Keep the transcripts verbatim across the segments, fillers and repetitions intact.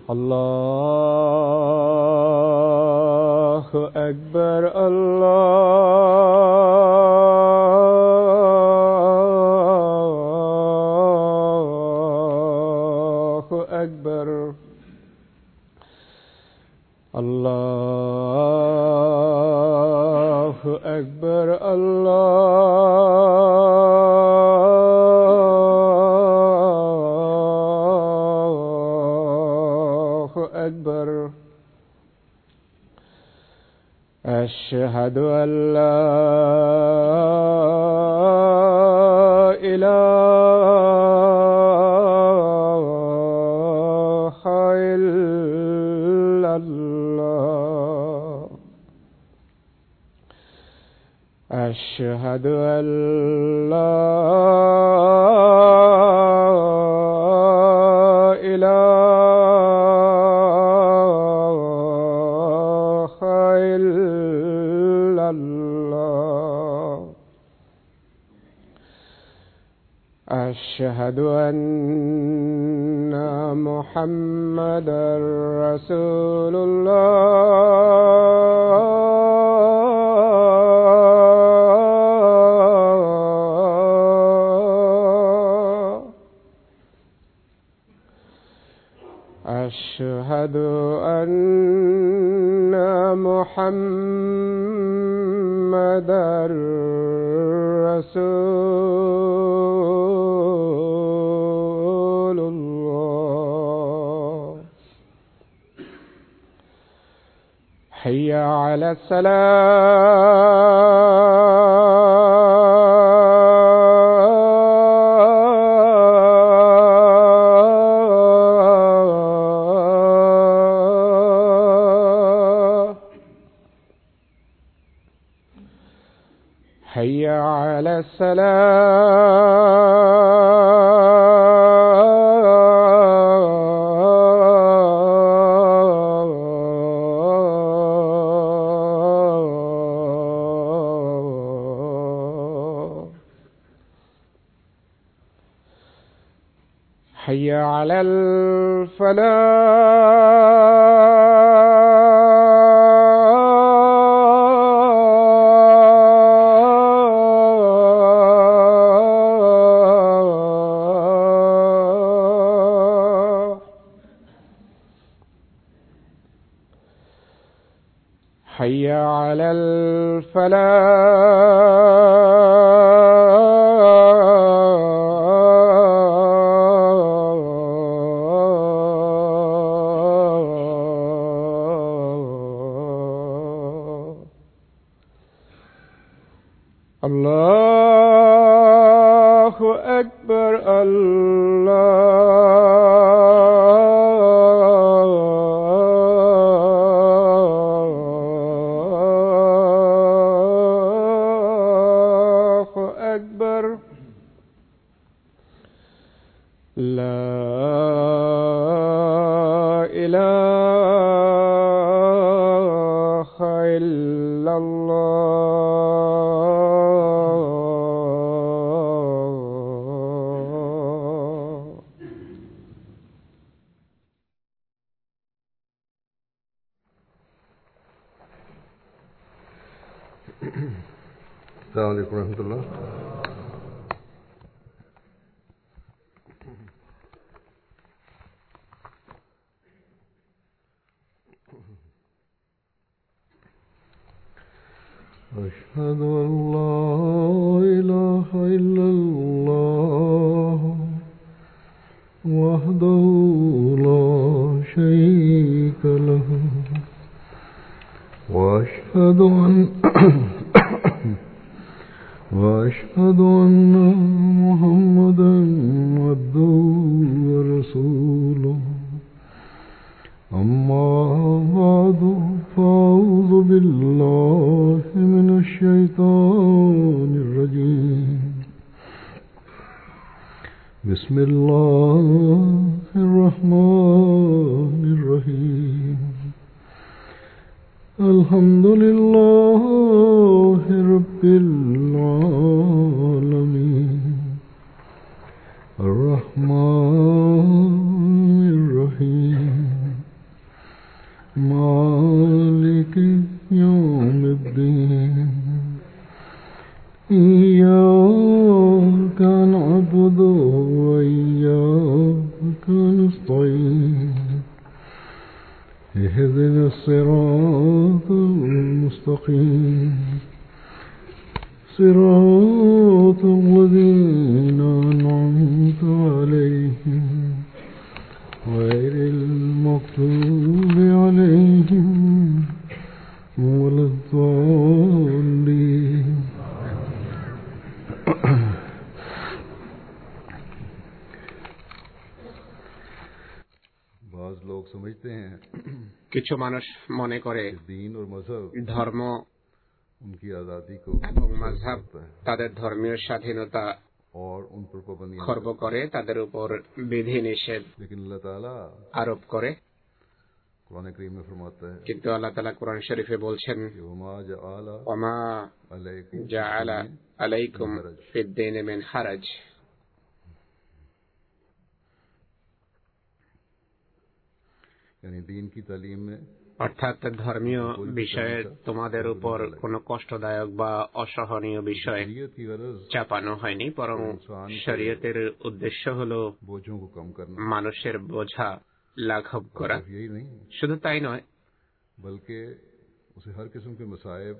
الله أكبر الله أكبر الله أكبر الله أكبر. أشهد أن لا إله إلا الله. أشهد أن لا إله إلا الله. أشهد أن محمدا رسول الله. أشهد أن محمدا رسول الله. حي على الصلاة. حي على السلام. حي على الفلاح. حي على الفلاح. الله أكبر الله أكبر. لا إله إلا الله. السلام عليكم ورحمة الله. أشهد أن لا إله إلا الله وحده لا شريك له وأشهد أن وأشهد أن محمدا عبده ورسوله. أما بعد فأعوذ بالله من الشيطان الرجيم. بسم الله الرحمن الرحيم. الحمد لله رب العالمين الرحمن الرحيم مالك يوم الدين إياك نعبد وإياك نستعين اهدنا الصراط المستقيم صراط الذين أنعمت عليهم غير المغضوب عليهم ولا الضالين. बाज़ लोग समझते हैं কিছু মানুষ মনে করে कि दीन और मजहब ধর্ম उनकी आज़ादी को এবং মাযহাব তাদের ধর্মীয় স্বাধীনতা और उन पर पाबंदियां খর্ব করে, তাদের উপর বিধি নিষেধ लेकिन अल्लाह ताला আরোপ করে। कुरान करीम में फरमाता है কিন্তু আল্লাহ তাআলা কোরআন শরীফে বলছেন, कि वमा जअला ওমা अलैकुम জাআলা আলাইকুম ফিদ দীন মিন হারাজ। यानी दीन की तालीम में অর্থাৎ ধর্মীয় বিষয়ে তোমাদের উপর কোনো কষ্টদায়ক বা অসহনীয় বিষয় शरीयत की गरज চাপানো হয়নি, বরং শরীয়তের উদ্দেশ্য হলো बोझों को कम करना। মানুষের বোঝা লাঘব করা। सिर्फ यही नहीं শুধু তাই নয়, बल्कि उसे हर किस्म के मसाइब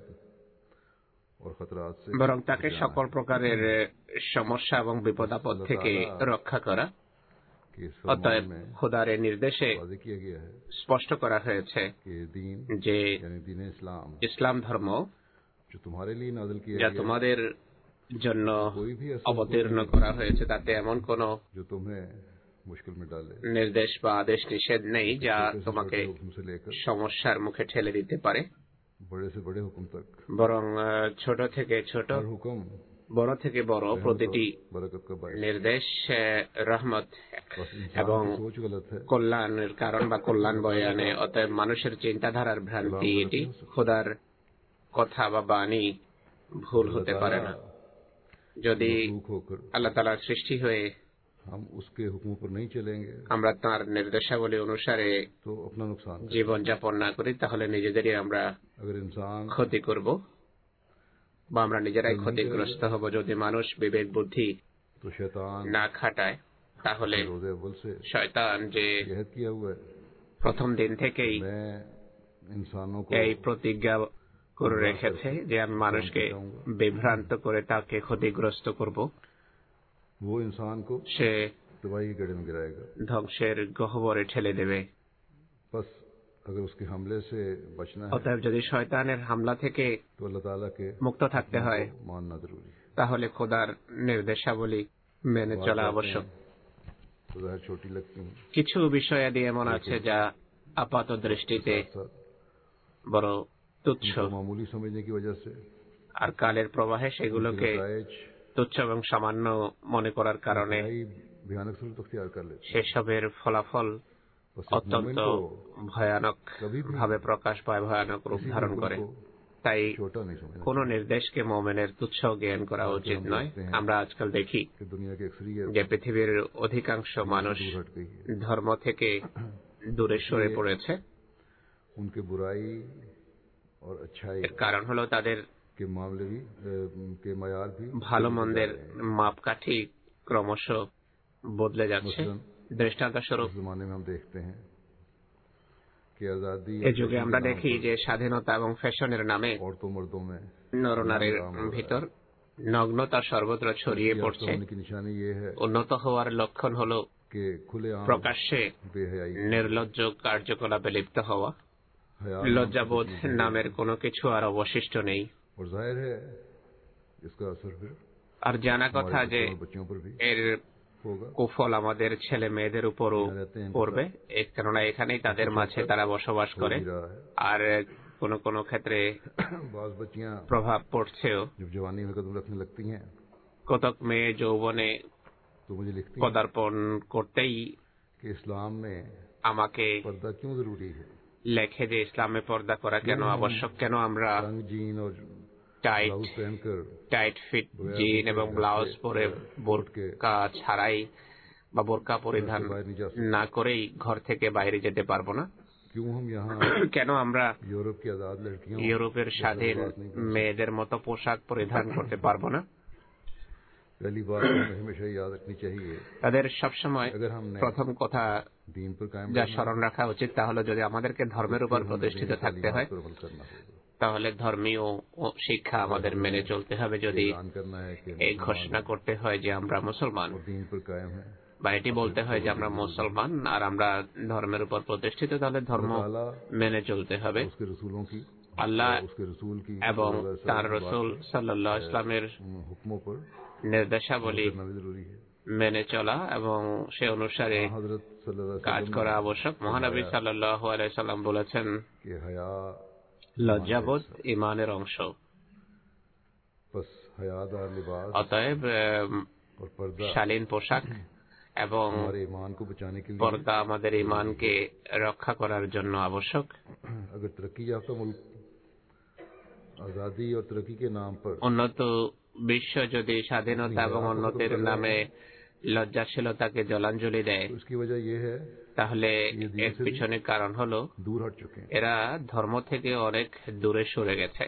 और खतरात से বরং তাকে সকল প্রকারের সমস্যা এবং বিপদ আপদ থেকে রক্ষা করা। कि इस অতএব फरमान में খোদার নির্দেশে वाज़ेह किया गया है স্পষ্ট করা হয়েছে कि दीन যে यानी दीन इस्लाम ইসলাম ধর্ম जो तुम्हारे लिए नाज़िल किया যা गया তোমাদের জন্য कोई भी ऐसा অবতীর্ণ করা হয়েছে তাতে এমন কোনো जो तुम्हें मुश्किल में डाले, নির্দেশ বা আদেশ নিষেধ নেই যা छोटे से তোমাকে छोटे हुक्म से लेकर সমস্যার মুখে ঠেলে দিতে পারে। बड़े से बड़े हुक्म तक বরং আহ, ছোট থেকে ছোট, हर हुक्म বড় থেকে বড় প্রতিটি बरकत का बायस। নির্দেশ আহ, রহমত बस এবং इंसान की सोच गलत है, কল্যাণের কারণ বা কল্যাণ বয়ে আনে। অতএব মানুষের চিন্তাধারার ভ্রান্তি এটি, খোদার কথা বা বাণী ভুল হতে পারে না। যদি मखलूक होकर আল্লাহ তাআলার সৃষ্টি হয়ে हम उसके हुक्मों पर नहीं चलेंगे আমরা তাঁর নির্দেশাবলী অনুসারে तो अपना नुकसान करेंगे। জীবন যাপন না করি তাহলে নিজেদেরই আমরা अगर इंसान ক্ষতি করব বা আমরা নিজেরাই ক্ষতিগ্রস্ত হব। যদি মানুষ বিবেক বুদ্ধি तो शैतान না খাটায় তাহলে रोज़े अव्वल से শয়তান যে यहद किया हुआ है, প্রথম দিন থেকেই मैं इंसानों को এই প্রতিজ্ঞা করে রেখেছে যে আমি মানুষকে বিভ্রান্ত করে তাকে ক্ষতিগ্রস্ত করব, वो इंसान को সে तबाही के गड्ढे में गिराएगा। ধ্বংসের গহ্বরে ঠেলে দেবে। बस अगर उसके हमले से बचना है অতএব যদি শয়তানের হামলা থেকে तो अल्लाह ताला के মুক্ত থাকতে হয় मानना जरूरी है। তাহলে খোদার নির্দেশাবলী মেনে চলা আবশ্যক। तो ज़ाहिर छोटी लगती हैं, কিছু বিষয়াদি এমন আছে যা আপাত দৃষ্টিতে साथ বড় তুচ্ছ, उनको मामूली समझने की वजह से আর कालेर প্রবাহে সেগুলোকে नताइज তুচ্ছ এবং সামান্য মনে করার কারণে इंतहाई भयानक सूरत अख्तियार कर लेते हैं। সেসবের ফলাফল बस एक অত্যন্ত मोमिन को ভয়ানক ভাবে প্রকাশ পায়, ভয়ানক রূপ किसी भी ধারণ हुक्म করে। को তাই छोटा नहीं समझना কোন নির্দেশকে মুমিনের তুচ্ছ জ্ঞান করা উচিত নয়। আমরা আজকাল দেখি कि दुनिया की अक्सरियत যে পৃথিবীর অধিকাংশ মানুষ दूर हट गई है। ধর্ম থেকে দূরে সরে পড়েছে। उनके बुराई और अच्छाई এর কারণ হলো তাদের के मामले भी अ, के मयार भी ভালো মন্দের মাপকাঠি ক্রমশ বদলে যাচ্ছে। দৃষ্টান্ত স্বরূপ इस जमाने में हम देखते हैं कि आजादी এ যুগে আমরা দেখি যে স্বাধীনতা এবং ফ্যাশনের নামে औरतों मर्दों में নরনারীর ভিতর নগ্নতা সর্বত্র ছড়িয়ে পড়ছে। होने की निशानी ये है উন্নত হওয়ার লক্ষণ হলো कि खुलेआम প্রকাশ্যে बेहयाई নির্লজ্জ কার্যকলাপে লিপ্ত হওয়া। हया লজ্জাবোধ নামের কোনো কিছু আর অবশিষ্ট নেই। और जाहिर है इसका असर फिर আর জানা কথা हमारे যে बच्चों और बच्चियों पर भी এর होगा। কুফল আমাদের ছেলে মেয়েদের উপরও পড়বে, এ- কেননা এখানেই তাদের মাঝে তারা বসবাস हो করে। भी रहा है। আর কোনো কোনো ক্ষেত্রে बाज बच्चियां প্রভাব পড়ছেও। जब जवानी में कदम रखने लगती हैं কতক মেয়ে যৌবনে तो मुझे लिखती हैं পদার্পণ করতেই कि इस्लाम में আমাকে पर्दा क्यों जरूरी है। লেখে যে ইসলামে পর্দা করা কেন আবশ্যক, কেন আমরা रंग जीन और টাইট ब्लाउज पहनकर টাইট ফিট জিন এবং ব্লাউজ পরে বোরকা ছাড়াই বা বোরকা পরিধান না করেই ঘর থেকে বাইরে যেতে পারবো না। क्यों हम यहाँ কেন আমরা यूरोप की आजाद लड़कियों ইউরোপের স্বাধীন মেয়েদের মতো পোশাক পরিধান করতে পারবো না? पहली बात तो हमें हमेशा याद रखनी चाहिए, তাদের সবসময় अगर हमने প্রথম কথা दीन पर कायम যা रहना স্মরণ রাখা উচিত তা হলো যদি আমাদেরকে ধর্মের উপর প্রতিষ্ঠিত থাকতে হয় पर अमल करना होगा। তাহলে ধর্মীয় শিক্ষা আমাদের মেনে চলতে হবে। যদি ऐलान करना है कि এই ঘোষণা করতে হয় যে আমরা মুসলমান, और दीन पर कायम है, বা এটি বলতে হয় যে আমরা মুসলমান আর আমরা ধর্মের উপর প্রতিষ্ঠিত, তাহলে ধর্ম মেনে চলতে হবে। उसके रसूलों की আল্লাহ उसके रसूल की এবং তার রসুল সাল্লাল্লাহু আলাইহি ইসলামের हुक्मों पर নির্দেশাবলী करना भी जरूरी है। মেনে চলা এবং সে অনুসারে हजरत सल्लल्लाहु अलैहि কাজ वसल्लम করা আবশ্যক। মহানবী সাল্লাল্লাহু আলাইহি সাল্লাম বলেছেন, कि हया লজ্জাবোধ ইমানের অংশ। बस हयादार लिबास অতএব और पर्दा শালীন পোশাক এবং हमारे ईमान को बचाने के लिए, পর্দা আমাদের ইমানকে রক্ষা করার জন্য আবশ্যক। अगर तरक्की याफ्ता मुल्क आजादी और तरक्की के नाम पर উন্নত বিশ্ব যদি স্বাধীনতা এবং উন্নতির নামে লজ্জাশীলতাকে জলাঞ্জলি দেয়, तो उसकी वजह यह है তাহলে এর পিছনে কারণ হলো दूर हट चुके हैं। এরা ধর্ম থেকে অনেক দূরে সরে গেছে।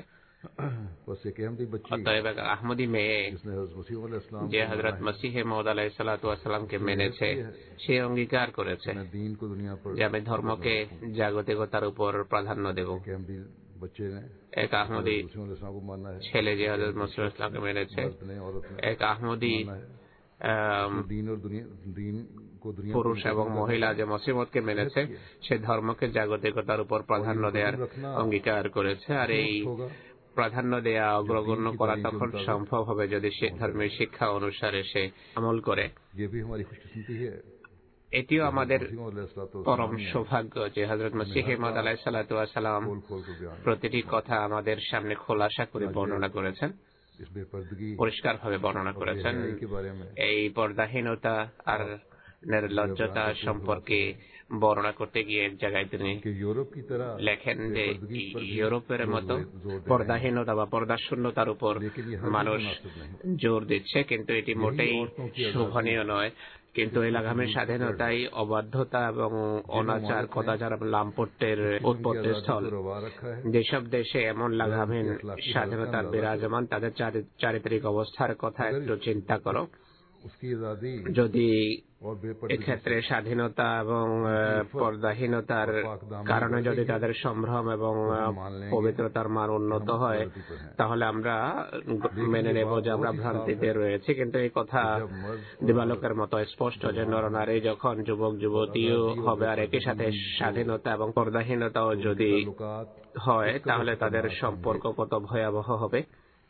बस एक अहमदी बच्ची অতএব এক আহমদী মেয়ে जिसने हज़रत मसीह अलैहिस्सलाम যে को হযরত माना है, মসিহ মউদ আলাইহিস সালাতু ওয়াস সালামকে মেনেছে, সে অঙ্গীকার করেছে मैं दीन को दुनिया पर যে আমি ধর্মকে জাগতিকতার উপর প্রাধান্য দেব। एक अहमदी बच्चे ने এক আহমদী मसीह अलैहिस्सलाम को माना है, ছেলে যে হযরত মসিহ ইসলামকে মেনেছে, मर्द ने औरत ने এক আহমদী माना है, আম, दीन और दुनिया दीन को दुनिया পুরুষ এবং মহিলা যে মসিমতকে মেনেছে, সে ধর্মকে জাগতিকতার উপর প্রাধান্য দেওয়ার অঙ্গীকার করেছে। আর এই होगा। প্রাধান্য দেয়া অগ্রগণ্য করা তখন সম্ভব হবে যদি সে ধর্মের শিক্ষা অনুসারে সে আমল করে। ये भी हमारी खुशकिस्मती है। এটিও আমাদের मसीह अलैहिस्सलाम পরম সৌভাগ্য যে হযরত মসিহ মউদ আলাইহিস সালাতু ওয়াস সালাম खोल खोल कर बयान প্রতিটি কথা আমাদের সামনে খোলাসা করে বর্ণনা করেছেন, इस बेपर्दगी পরিষ্কারভাবে বর্ণনা করেছেন। के बारे में এই পর্দাহীনতা আর নির্লজ্জতা সম্পর্কে বর্ণনা করতে গিয়ে এক জায়গায় তিনি कि यूरोप की तरह লেখেন যে बेपर्दगी पर भी ইউরোপের মতো जोर दे रहे हैं। পর্দাহীনতা বা পর্দাশূন্যতার উপর लेकिन ये हर মানুষ मुनासिब नहीं। জোর দিচ্ছে, কিন্তু এটি মোটেই শোভনীয় নয়। কিন্তু এই লাগামের স্বাধীনতাই অবাধ্যতা এবং অনাচার, কদাচার এবং লাম্পট্যের উৎপত্তি স্থল। को रवा रखा है। যেসব দেশে এমন লাগামহীন স্বাধীনতার বিরাজমান, তাদের চারি- চারিত্রিক অবস্থার কথা একটু চিন্তা করো। उसकी आजादी যদি और बेपर्दगी এক্ষেত্রে স্বাধীনতা এবং আহ, পর্দাহীনতার কারণে যদি তাদের সম্ভ্রম এবং আহ, পবিত্রতার মান উন্নত হয়, তাহলে আমরা মেনে নেব যে আমরা ভ্রান্তিতে রয়েছে। কিন্তু এই কথা দিবালোকের মতো স্পষ্ট যে নরনারী যখন যুবক যুবতীও হবে আর একই সাথে স্বাধীনতা এবং পর্দাহীনতাও যদি ताल्लुकात হয়, তাহলে তাদের সম্পর্ক কত ভয়াবহ হবে।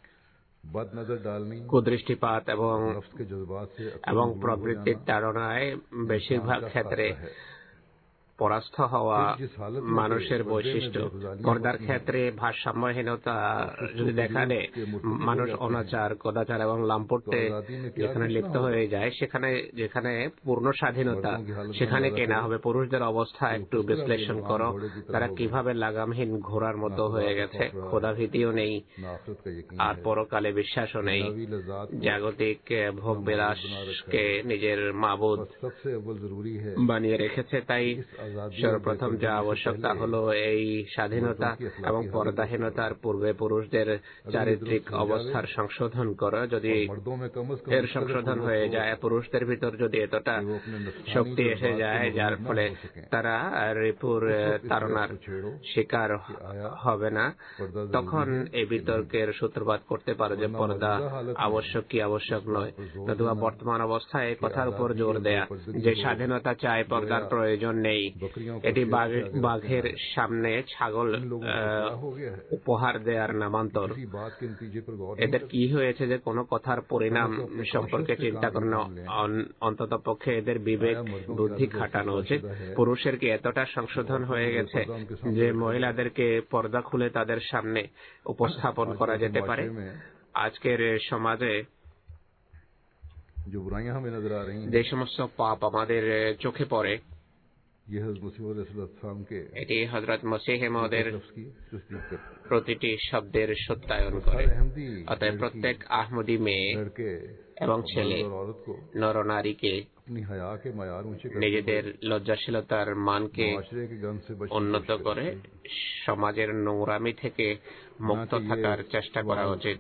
बद नजर डालनी কুদৃষ্টিপাত এবং नफ्स के जज्बात से अक्ल এবং मगलूब हो প্রবৃত্তির जाना তাড়নায় বেশিরভাগ ক্ষেত্রে পরাস্ত হওয়া মানুষের বৈশিষ্ট্য। পর্দার ক্ষেত্রে ভারসাম্যহীনতা যদি দেখা দেয়, মানুষ অনাচার, কদাচার এবং লাম্পট্যে যেখানে লিপ্ত হয়ে যায়, সেখানে যেখানে পূর্ণ স্বাধীনতা, সেখানে কে না হবে। পুরুষদের অবস্থা একটু বিশ্লেষণ করো, তারা কিভাবে লাগামহীন ঘোড়ার মতো হয়ে গেছে। খোদাভীতিও নেই नाफरत का यकीन আর পরকালে বিশ্বাসও নেই। दुनियावी लज्जात জাগতিক ভোগ বিলাসকে নিজের মাবুদ पर सबसे अव्वल जरूरी है বানিয়ে রেখেছে। তাই সর্বপ্রথম যা আবশ্যক তা হলো এই স্বাধীনতা এবং পর্দাহীনতার পূর্বে পুরুষদের চারিত্রিক অবস্থার সংশোধন করা। যদি मर्दों में कम अज कम এর সংশোধন হয়ে যায়, পুরুষদের ভিতর যদি এতটা শক্তি এসে যায় যার ফলে তারা রিপুর তাড়নার শিকার হবে না, তখন এই বিতর্কের সূত্রপাত করতে পারো যে পর্দা আবশ্যক কি আবশ্যক নয়। নতুবা বর্তমান অবস্থায় এই কথার উপর জোর দেয়া যে স্বাধীনতা চাই, পর্দার প্রয়োজন নেই, এটি বাঘ- বাঘের সামনে ছাগল আহ, উপহার দেওয়ার নামান্তর। इसी बात के नतीजे पर गौर এদের কি হয়েছে যে কোনো কথার পরিণাম সম্পর্কে চিন্তা করে না, অন্তত পক্ষে এদের বিবেক বুদ্ধি খাটানো উচিত। পুরুষের কি এতটা সংশোধন হয়ে গেছে যে মহিলাদেরকে পর্দা খুলে তাদের সামনে উপস্থাপন করা যেতে পারে? আজকের সমাজে जो बुराइयां हमें नजर आ रही हैं যে সমস্ত পাপ আমাদের চোখে পড়ে, এটি হযরত মসিহ মওউদের প্রতিটি শব্দের সত্যায়ন করে। অতএব প্রত্যেক আহমদী মেয়ে এবং ছেলে নরনারীকে নিজেদের লজ্জাশীলতার মানকে উন্নত করে সমাজের নোংরামি থেকে মুক্ত থাকার চেষ্টা করা উচিত।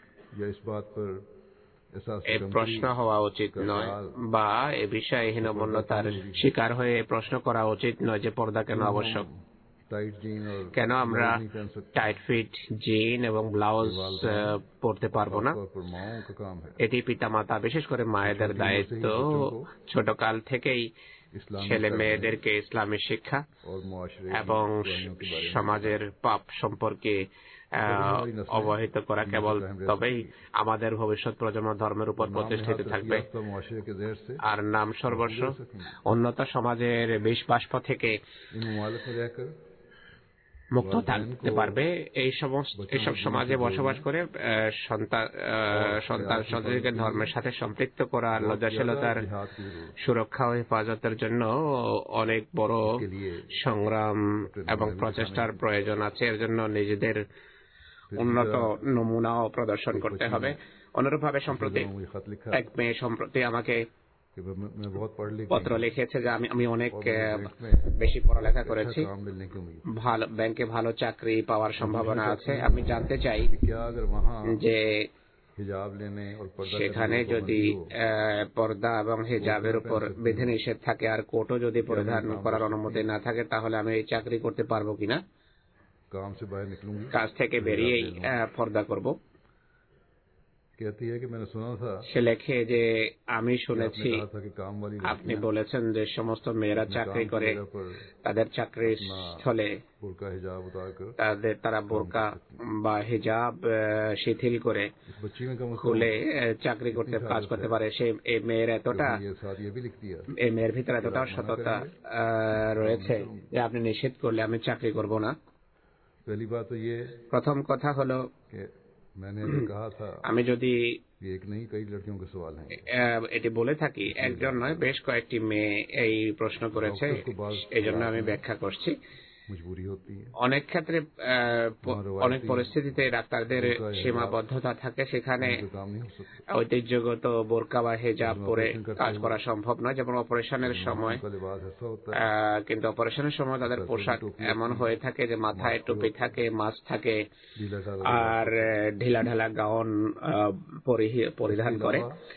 এ প্রশ্ন হওয়া উচিত নয় বা এ বিষয়ে হীনমন্যতার শিকার হয়ে প্রশ্ন করা উচিত নয় যে পর্দা কেন আবশ্যক, কেন আমরা টাইট ফিট জিন এবং ব্লাউজ পরতে পারবো না। এটি পিতামাতা বিশেষ করে মায়েদের দায়িত্ব ছোটকাল থেকেই ছেলে মেয়েদেরকে ইসলামী শিক্ষা এবং সমাজের পাপ সম্পর্কে অবহিত করা। কেবল তবেই আমাদের ভবিষ্যৎ প্রজন্ম ধর্মের উপর প্রতিষ্ঠিত থাকবে আর নাম সর্বস্ব উন্নত সমাজের বিষ বাষ্প থেকে মুক্ত থাকতে পারবে। এই সমস্ত এইসব সমাজে বসবাস করে সন্তান সন্তান সন্ততিকে ধর্মের সাথে সম্পৃক্ত করা, লজ্জাশীলতার সুরক্ষা ও হেফাজতের জন্য অনেক বড় সংগ্রাম এবং প্রচেষ্টার প্রয়োজন আছে। এর জন্য নিজেদের উন্নত নমুনাও প্রদর্শন করতে হবে। অনুরূপভাবে সম্প্রতি এক মেয়ে সম্প্রতি আমাকে পত্র লিখেছে যে আমি আমি অনেক বেশি পড়ালেখা করেছি, ভালো ব্যাংকে ভালো চাকরি পাওয়ার সম্ভাবনা আছে। আমি জানতে চাই যে সেখানে যদি পর্দা এবং হিজাবের উপর বিধিনিষেধ থাকে আর কোটও যদি পরিধান করার অনুমতি না থাকে তাহলে আমি এই চাকরি করতে পারবো কিনা, কাজ থেকে বেরিয়েই পর্দা করব। সে লেখে যে আমি শুনেছি আপনি বলেছেন যে সমস্ত মেয়েরা চাকরি করে তাদের চাকরির স্থলে তাদের তারা বোরকা বা হিজাব শিথিল করে খুলে চাকরি করতে কাজ করতে পারে। সে এই মেয়ের এতটা এই মেয়ের ভিতরে এতটা সততা রয়েছে যে আপনি নিষেধ করলে আমি চাকরি করব না। প্রথম কথা হলো আমি যদি এটি বলে থাকি একজন নয় বেশ কয়েকটি মেয়ে এই প্রশ্ন করেছে, এই জন্য আমি ব্যাখ্যা করছি। অনেক ক্ষেত্রে অনেক পরিস্থিতিতে ডাক্তারদের সীমাবদ্ধতা থাকে, সেখানে ঐতিহ্যগত বোরকা বা হিজাব পরে কাজ করা সম্ভব নয়। যেমন অপারেশনের সময়, কিন্তু অপারেশনের সময় তাদের পোশাক এমন হয়ে থাকে যে মাথায় টুপি থাকে, মাস্ক থাকে আর ঢিলা ঢালা গাউন পরিধান করে।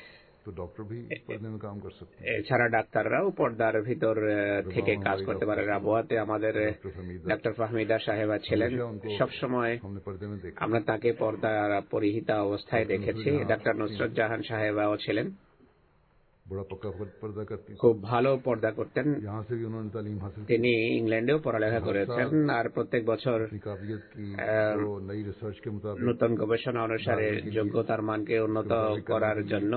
এছাড়া ডাক্তাররাও পর্দার ভিতর থেকে কাজ করতে পারে। রাবুয়াতে আমাদের ডাক্তার ফাহমিদা সাহেবা ছিলেন, সবসময় আমরা তাকে পর্দা পরিহিতা অবস্থায় দেখেছি। ডাক্তার নুসরত জাহান সাহেবাও ছিলেন, খুব ভালো পর্দা করতেন। তিনি ইংল্যান্ডেও পড়ালেখা করেছেন আর প্রত্যেক বছর নতুন গবেষণা অনুসারে যোগ্যতার মানকে উন্নত করার জন্য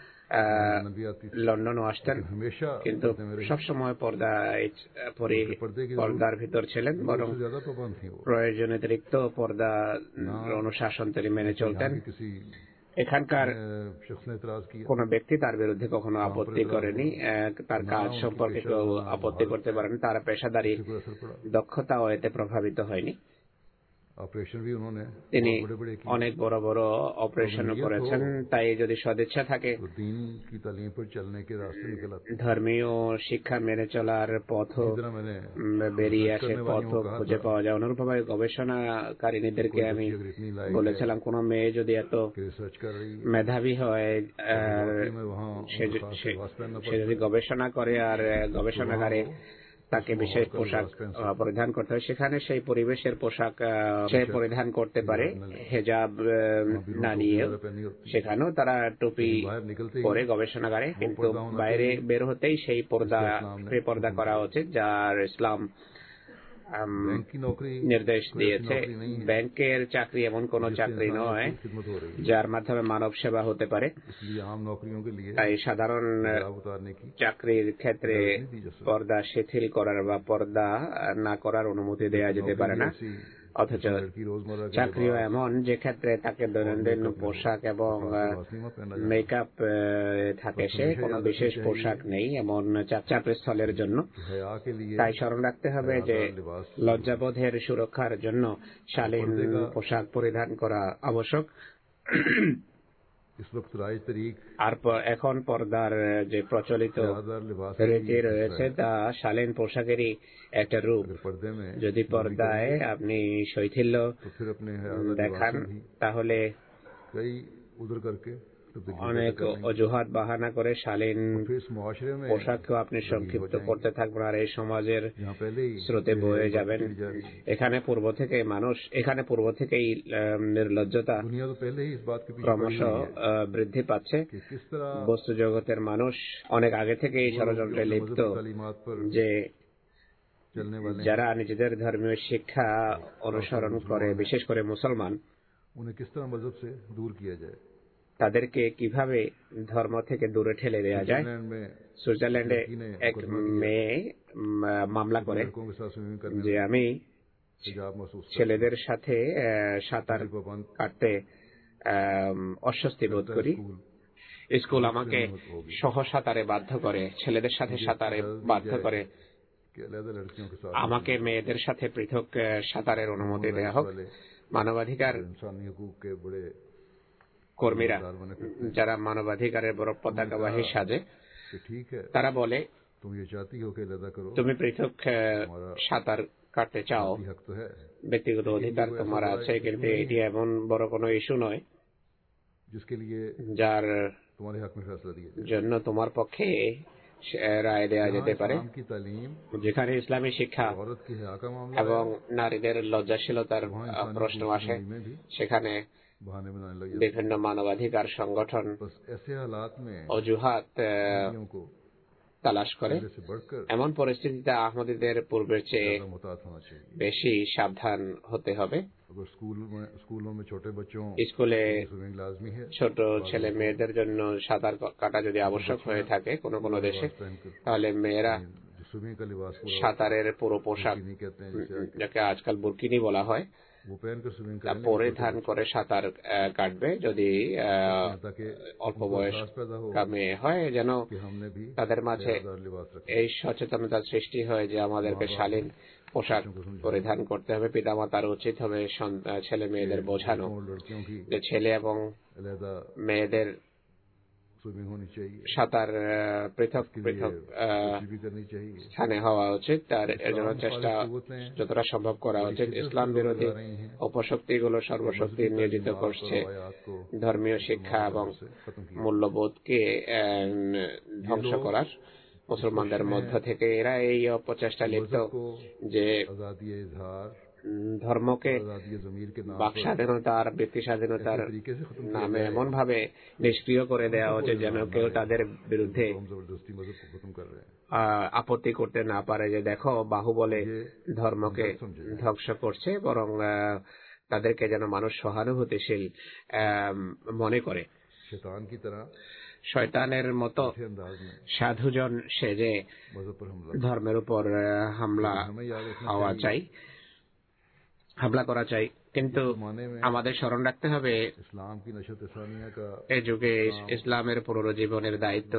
লন্ডনও আসতেন, কিন্তু সবসময় পর্দা পর্দার ভিতর ছিলেন, বরং প্রয়োজনে অতিরিক্ত পর্দা অনুশাসন তিনি মেনে চলতেন। এখানকার কোন ব্যক্তি তার বিরুদ্ধে কখনো আপত্তি করেনি, তার কাজ সম্পর্কে কেউ আপত্তি করতে পারেনি, তার পেশাদারী দক্ষতাও এতে প্রভাবিত হয়নি। তিনি অনেক বড় বড় অপারেশন করেছেন। তাই যদি সদিচ্ছা থাকে ধর্মীয় শিক্ষা মেনে চলার পথ বেরিয়ে আসে, পথ খুঁজে পাওয়া যায়। অনুরূপভাবে গবেষণাকারিনীদেরকে আমি বলেছিলাম কোন মেয়ে যদি এত মেধাবী হয় সে যদি গবেষণা করে আর গবেষণাগারে তাকে বিশেষ পোশাক পরিধান করতে হয়, সেখানে সেই পরিবেশের পোশাক সে পরিধান করতে পারে, হেজাব না নিয়ে। সেখানেও তারা টুপি পরে গবেষণাগারে, কিন্তু বাইরে বের হতেই সেই পর্দা পর্দা করা উচিত যার ইসলাম নির্দেশ দিয়েছে। ব্যাংকের চাকরি এমন কোন চাকরি নয় যার মাধ্যমে মানব সেবা হতে পারে, তাই সাধারণ চাকরির ক্ষেত্রে পর্দা শিথিল করার বা পর্দা না করার অনুমতি দেওয়া যেতে পারে না। অথচ চাকরিও এমন যে ক্ষেত্রে তাকে দৈনন্দিন পোশাক এবং মেকআপ থাকে, সে কোনো বিশেষ পোশাক নেই এমন চাকরিস্থলের জন্য। তাই স্মরণ রাখতে হবে যে লজ্জাবোধের সুরক্ষার জন্য শালীন পোশাক পরিধান করা আবশ্যক। আর এখন পর্দার যে প্রচলিত রীতি রয়েছে তা শালীন পোশাকেরই একটা রূপ। যদি পর্দায় আপনি শৈথিল্য দেখান তাহলে অনেক অজুহাত বাহানা করে শালীন পোশাককেও আপনি সংক্ষিপ্ত করতে থাকবেন, আর এই সমাজের স্রোতে বয়ে যাবেন। এখানে পূর্ব থেকে মানুষ এখানে পূর্ব থেকেই নির্লজ্জতা ক্রমশ বৃদ্ধি পাচ্ছে। বস্তু জগতের মানুষ অনেক আগে থেকে এই ষড়যন্ত্রে লিপ্ত যে যারা নিজেদের ধর্মীয় শিক্ষা অনুসরণ করে, বিশেষ করে মুসলমান, তাদেরকে কিভাবে ধর্ম থেকে দূরে ঠেলে দেওয়া যায়। সুইজারল্যান্ডে এক মেয়ে মামলা করে যে আমি ছেলেদের সাথে সাঁতার কাটতে অস্বস্তি বোধ করি, স্কুল আমাকে সহ সাঁতারে বাধ্য করে, ছেলেদের সাথে সাঁতারে বাধ্য করে, আমাকে মেয়েদের সাথে পৃথক সাঁতারের অনুমতি দেওয়া হোক। মানবাধিকার কর্মীরা যারা মানবাধিকারের বড় পতাকাবাহী সাজে, তারা বলে তুমি পৃথক সাঁতার কাটতে চাও, ব্যক্তিগত অধিকার তোমার আছে, কিন্তু এটি এমন বড় কোনো ইস্যু নয় যার জন্য তোমার পক্ষে রায় দেওয়া যেতে পারে। যেখানে ইসলামী শিক্ষা এবং নারীদের লজ্জাশীলতার প্রশ্ন আসে, সেখানে বিভিন্ন মানবাধিকার সংগঠন অজুহাত তালাশ করে। এমন পরিস্থিতিতে আহমদীদের পূর্বের চেয়ে বেশি সাবধান হতে হবে। স্কুলে ছোট ছেলে মেয়েদের জন্য সাঁতার কাটা যদি আবশ্যক হয়ে থাকে কোনো কোনো দেশে, তাহলে মেয়েরা সাঁতারের পুরো পোশাক, যাকে আজকাল বুরকিনি বলা হয়, পরিধান করে সাঁতার কাটবে। যদি অল্প বয়স মেয়ে হয়, যেন তাদের মাঝে এই সচেতনতা সৃষ্টি হয় যে আমাদেরকে শালীন পোশাক পরিধান করতে হবে। পিতামাতার উচিত হবে ছেলে মেয়েদের বোঝানো যে ছেলে এবং মেয়েদের সাঁতার পৃথক পৃথক স্থানে হওয়া উচিত, আর এর জন্য চেষ্টা যতটা সম্ভব করা উচিত। ইসলাম বিরোধী অপশক্তিগুলো সর্বশক্তি নিয়োজিত করছে ধর্মীয় শিক্ষা এবং মূল্যবোধকে ধ্বংস করার মুসলমানদের মধ্য থেকে। এরা এই অপচেষ্টা লিপ্ত যে ধর্মকে বাক স্বাধীনতা আর ব্যক্তি স্বাধীনতার নামে এমন ভাবে নিষ্ক্রিয় করে দেওয়া হচ্ছে যেন কেউ তাদের বিরুদ্ধে আপত্তি করতে না পারে যে দেখো বাহুবলে ধর্মকে ধ্বংস করছে, বরং তাদেরকে যেন মানুষ সহানুভূতিশীল মনে করে। শয়তানের মতো সাধুজন সেজে ধর্মের উপর হামলা হওয়া চাই, হামলা করা চাই। কিন্তু আমাদের স্মরণ রাখতে হবে এই যুগে ইসলামের পুনরুজ্জীবনের দায়িত্ব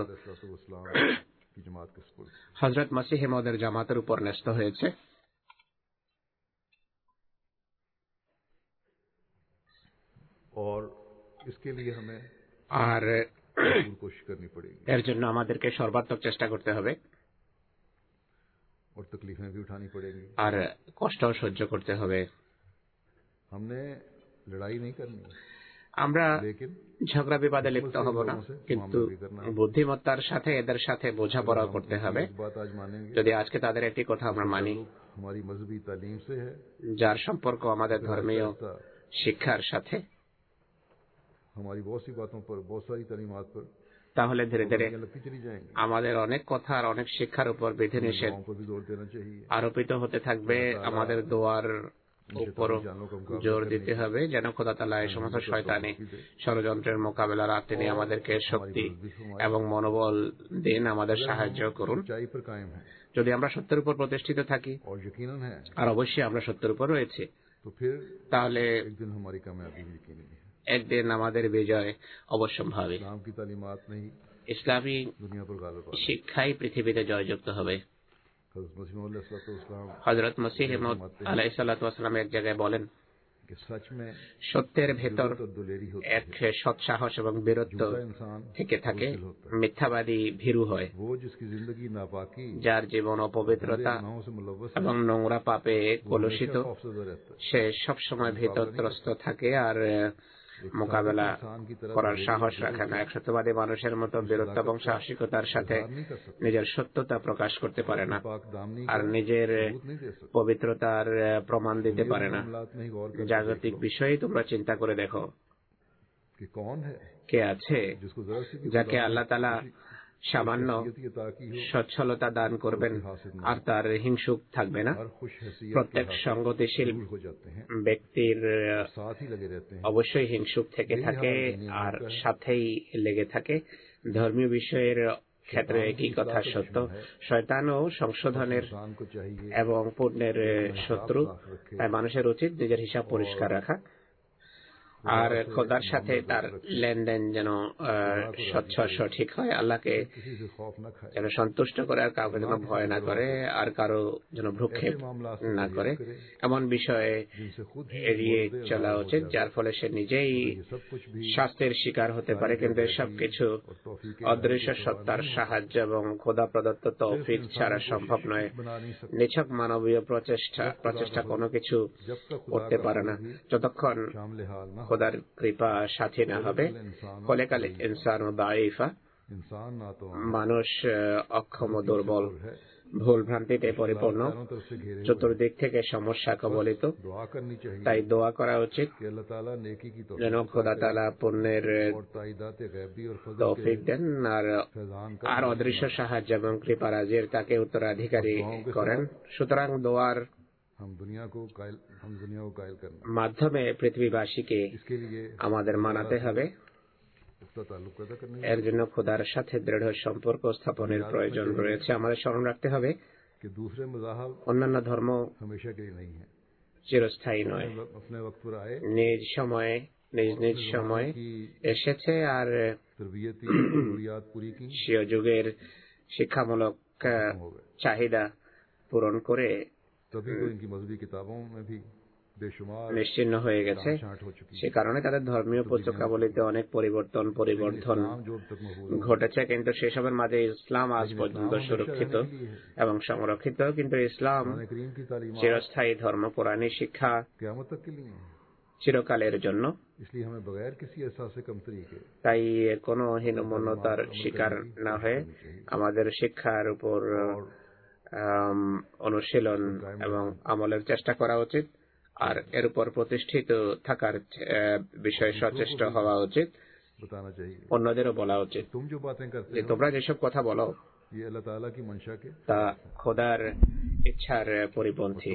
হযরত মসিহ মউদের জামাতের উপর ন্যস্ত হয়েছে। আর এর জন্য আমাদেরকে সর্বাত্মক চেষ্টা করতে হবে আর কষ্ট সহ্য করতে হবে। আমরা ঝগড়া বিবাদে লিপ্ত হব না, কিন্তু বুদ্ধিমত্তার সাথে এদের সাথে বোঝাপড়া করতে হবে। যদি আজকে তাদের একটি কথা আমরা মানি যার সম্পর্ক আমাদের ধর্মীয় শিক্ষার সাথে, তাহলে ধীরে ধীরে আমাদের অনেক কথা আর অনেক শিক্ষার উপর বিধিনিষেধ আরোপিত হতে থাকবে। আমাদের দোয়ার উপরও জোর দিতে হবে যেন খোদা তাআলা এই সমস্ত শয়তানি ষড়যন্ত্রের মোকাবেলার আর তিনি আমাদেরকে শক্তি এবং মনোবল দিন, আমাদের সাহায্য করুন। যদি আমরা সত্যের উপর প্রতিষ্ঠিত থাকি, আর অবশ্যই আমরা সত্যের উপর রয়েছি, তাহলে একদিন আমাদের বিজয় অবশ্যম্ভাবী। ইসলামী শিক্ষাই পৃথিবীতে জয়যুক্ত হবে। হযরত মসিহ মাউদ আলাইহিস সালাতু ওয়াস সালাম এক জায়গায় বলেন, সত্যের ভেতর এক সৎসাহস এবং বীরত্ব থেকে থাকে, মিথ্যাবাদী ভীরু হয়। যার জীবন অপবিত্রতা এবং নোংরা পাপে কলুষিত, সে সবসময় ভীতত্রস্ত থাকে আর মোকাবেলা করার সাহস রাখে না। এক সত্যবাদী মানুষের মতো বীরত্ব এবং সাহসিকতার সাথে নিজের সত্যতা প্রকাশ করতে পারে না আর নিজের পবিত্রতার প্রমাণ দিতে পারে না। জাগতিক বিষয়ে তোমরা চিন্তা করে দেখো, কে আছে যাকে আল্লাহ তাআলা সামান্য সচ্ছলতা দান করবেন আর তার হিংসুক থাকবে না। প্রত্যেক সংগতিশীল ব্যক্তির অবশ্যই হিংসুক থেকে থাকে আর সাথেই লেগে থাকে। ধর্মীয় বিষয়ের ক্ষেত্রে একই কথা সত্য। শয়তানও সংশোধনের এবং পুণ্যের শত্রু, তাই মানুষের উচিত নিজের হিসাব পরিষ্কার রাখা আর খোদার সাথে তার লেনদেন যেন স্বচ্ছ সঠিক হয়। আল্লাহকে যেন সন্তুষ্ট করে আর কাউকে যেন ভয় না করে আর কারো যেন ভ্রুক্ষেপ না করে। এমন বিষয়ে এড়িয়ে চলা উচিত যার ফলে সে নিজেই শাস্তির শিকার হতে পারে। কিন্তু সবকিছু অদৃশ্য সত্তার সাহায্য এবং খোদা প্রদত্ত তৌফিক ছাড়া সম্ভব নয়। নিছক মানবীয় প্রচেষ্টা প্রচেষ্টা কোনো কিছু করতে পারে না যতক্ষণ খোদার কৃপা সাথী না হবে। কলেকালে ইনসান দাঈফা, মানুষ অক্ষম, দুর্বল, ভুল ভ্রান্তিতে পরিপূর্ণ, চতুর্দিক থেকে সমস্যা কবলিত। তাই দোয়া করা উচিত যেন খোদা তাআলা পুণ্যের তৌফিক দেন আর আর অদৃশ্য সাহায্য এবং কৃপারাজির তাকে উত্তরাধিকারী করেন। সুতরাং দোয়ার মাধ্যমে পৃথিবীবাসীকে আমাদের মানাতে হবে। এর জন্য খোদার সাথে দৃঢ় সম্পর্ক স্থাপনের প্রয়োজন রয়েছে। আমাদের স্মরণ রাখতে হবে অন্যান্য ধর্ম চিরস্থায়ী নয়, নিজ সময়ে নিজ নিজ সময় এসেছে আর স্বীয় যুগের শিক্ষামূলক চাহিদা পূরণ করে নিশ্চিহ্ন হয়ে গেছে। সে কারণে তাদের ধর্মীয় পুস্তকাবলীতে অনেক পরিবর্তন পরিবর্ধন ঘটেছে, কিন্তু সেসবের মাঝে ইসলাম আজ পর্যন্ত সুরক্ষিত এবং সংরক্ষিত। কিন্তু ইসলাম চিরস্থায়ী ধর্ম, কোরআনী শিক্ষা চিরকালের জন্য। তাই কোনো হীনমন্যতার শিকার না হয়ে আমাদের শিক্ষার উপর অনুশীলন এবং আমলের চেষ্টা করা উচিত আর এর উপর প্রতিষ্ঠিত থাকার বিষয়ে সচেষ্ট হওয়া উচিত। অন্যদেরও বলা উচিত যে তোমরা যেসব কথা বলো তা খোদার ইচ্ছার পরিপন্থী,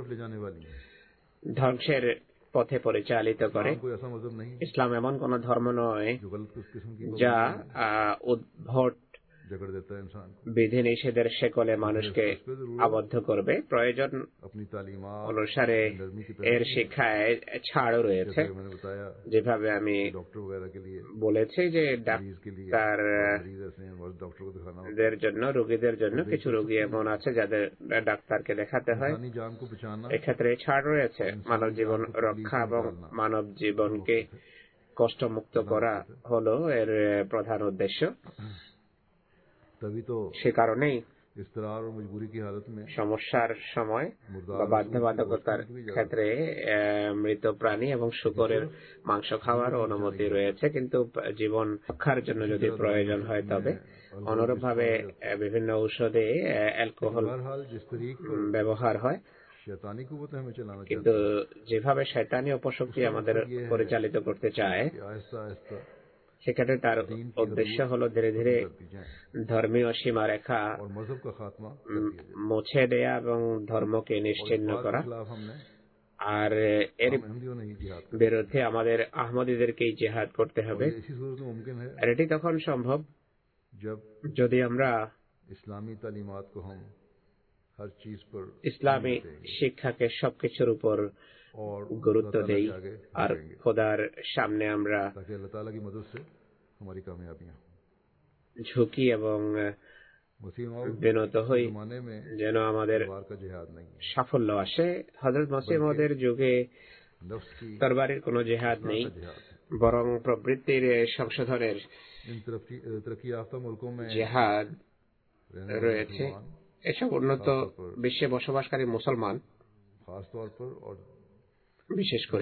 ধ্বংসের পথে পরিচালিত করে। ইসলাম এমন কোন ধর্ম নয় যা উদ্ভট বিধিনিষেধের শেকলে মানুষকে আবদ্ধ করবে। প্রয়োজন অনুসারে এর শিক্ষায় ছাড়ও রয়েছে। যেভাবে আমি বলেছি যে ডাক্তারদের জন্য, রোগীদের জন্য কিছু রোগী এমন আছে যাদের ডাক্তারকে দেখাতে হয়, এক্ষেত্রে ছাড় রয়েছে। মানব জীবন রক্ষা এবং মানব জীবনকে কষ্টমুক্ত করা হলো এর প্রধান উদ্দেশ্য। সে কারণেই সমস্যার সময় বা বাধ্যবাধকতার ক্ষেত্রে মৃত প্রাণী এবং শূকরের মাংস খাওয়ার অনুমতি রয়েছে, কিন্তু জীবন রক্ষার জন্য যদি প্রয়োজন হয় তবে। অনুরূপভাবে বিভিন্ন ঔষধে অ্যালকোহল ব্যবহার হয়, কিন্তু যেভাবে শয়তানি অপশক্তি আমাদের পরিচালিত করতে চায় সেক্ষেত্রে তার উদ্দেশ্য হলো ধীরে ধীরে ধর্মীয় সীমারেখা মুছে দেয়া এবং ধর্মকে নিশ্চিহ্ন করা। আর এর বিরুদ্ধে আমাদের আহমদীদেরকেই জিহাদ করতে হবে। আর এটি তখন সম্ভব যদি আমরা ইসলামী শিক্ষাকে সবকিছুর উপর গুরুত্ব দেই আর খোদার সামনে আমরা ঝুঁকি এবং বিনত হই যেন আমাদের সাফল্য আসে। হযরত মসিহ মওউদের যুগে তরবারির কোনো জিহাদ নেই, বরং প্রবৃত্তির সংশোধনের জিহাদ রয়েছে। এসব উন্নত বিশ্বে বসবাসকারী মুসলমান বিশেষ করে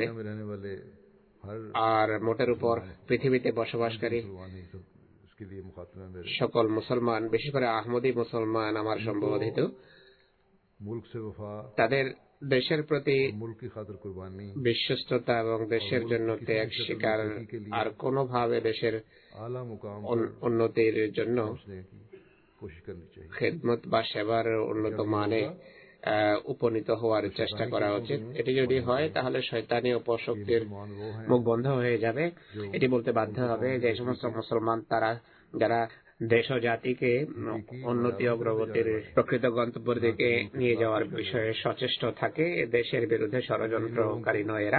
আর মোটের উপর পৃথিবীতে বসবাসকারী সকল মুসলমান, বিশেষ করে আহমদী মুসলমান আমার সম্বোধিত, তাদের দেশের প্রতি বিশ্বস্ততা এবং দেশের জন্য ত্যাগ স্বীকার আর কোনোভাবে দেশের উন্নতির জন্য খেদমত বা সেবার উন্নত মানে উপনীত হওয়ার চেষ্টা করা উচিত। এটি যদি হয় তাহলে শয়তানি অপশক্তির মুখ বন্ধ হয়ে যাবে। এটি বলতে বাধ্য হবে যে সমস্ত মুসলমান তারা যারা দেশ ও জাতিকে উন্নতি অগ্রগতির প্রকৃত গন্তব্যের দিকে নিয়ে যাওয়ার বিষয়ে সচেষ্ট থাকে, দেশের বিরুদ্ধে ষড়যন্ত্রকারী নয় এরা।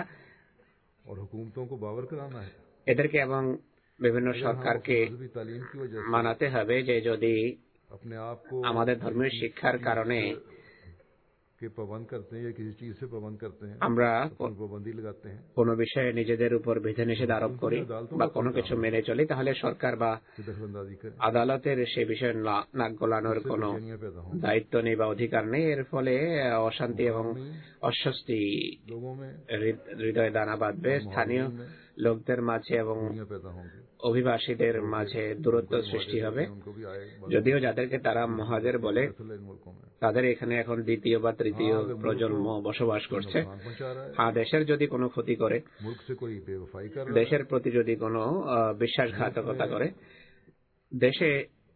এদেরকে এবং বিভিন্ন সরকারকে মানাতে হবে যে যদি আমাদের ধর্মীয় শিক্ষার কারণে আমরা কোনো বিষয়ে নিজেদের উপর বিধিনিষেধ আরোপ করি বা কোনো কিছু মেনে চলি, তাহলে সরকার বা আদালতের সে বিষয়ে নাক গলানোর কোনো দায়িত্ব নেই বা অধিকার নেই। এর ফলে অশান্তি এবং অস্বস্তি হৃদয়ে দানা বাঁধবে, স্থানীয় লোকদের মাঝে এবং অভিবাসীদের মাঝে দূরত্ব সৃষ্টি হবে। যদিও যাদেরকে তারা মহাজের বলে তাদের এখানে এখন দ্বিতীয় বা তৃতীয় প্রজন্ম বসবাস করছে। হ্যাঁ, দেশের যদি কোনো ক্ষতি করে, দেশের প্রতি যদি কোনো বিশ্বাসঘাতকতা করে, দেশে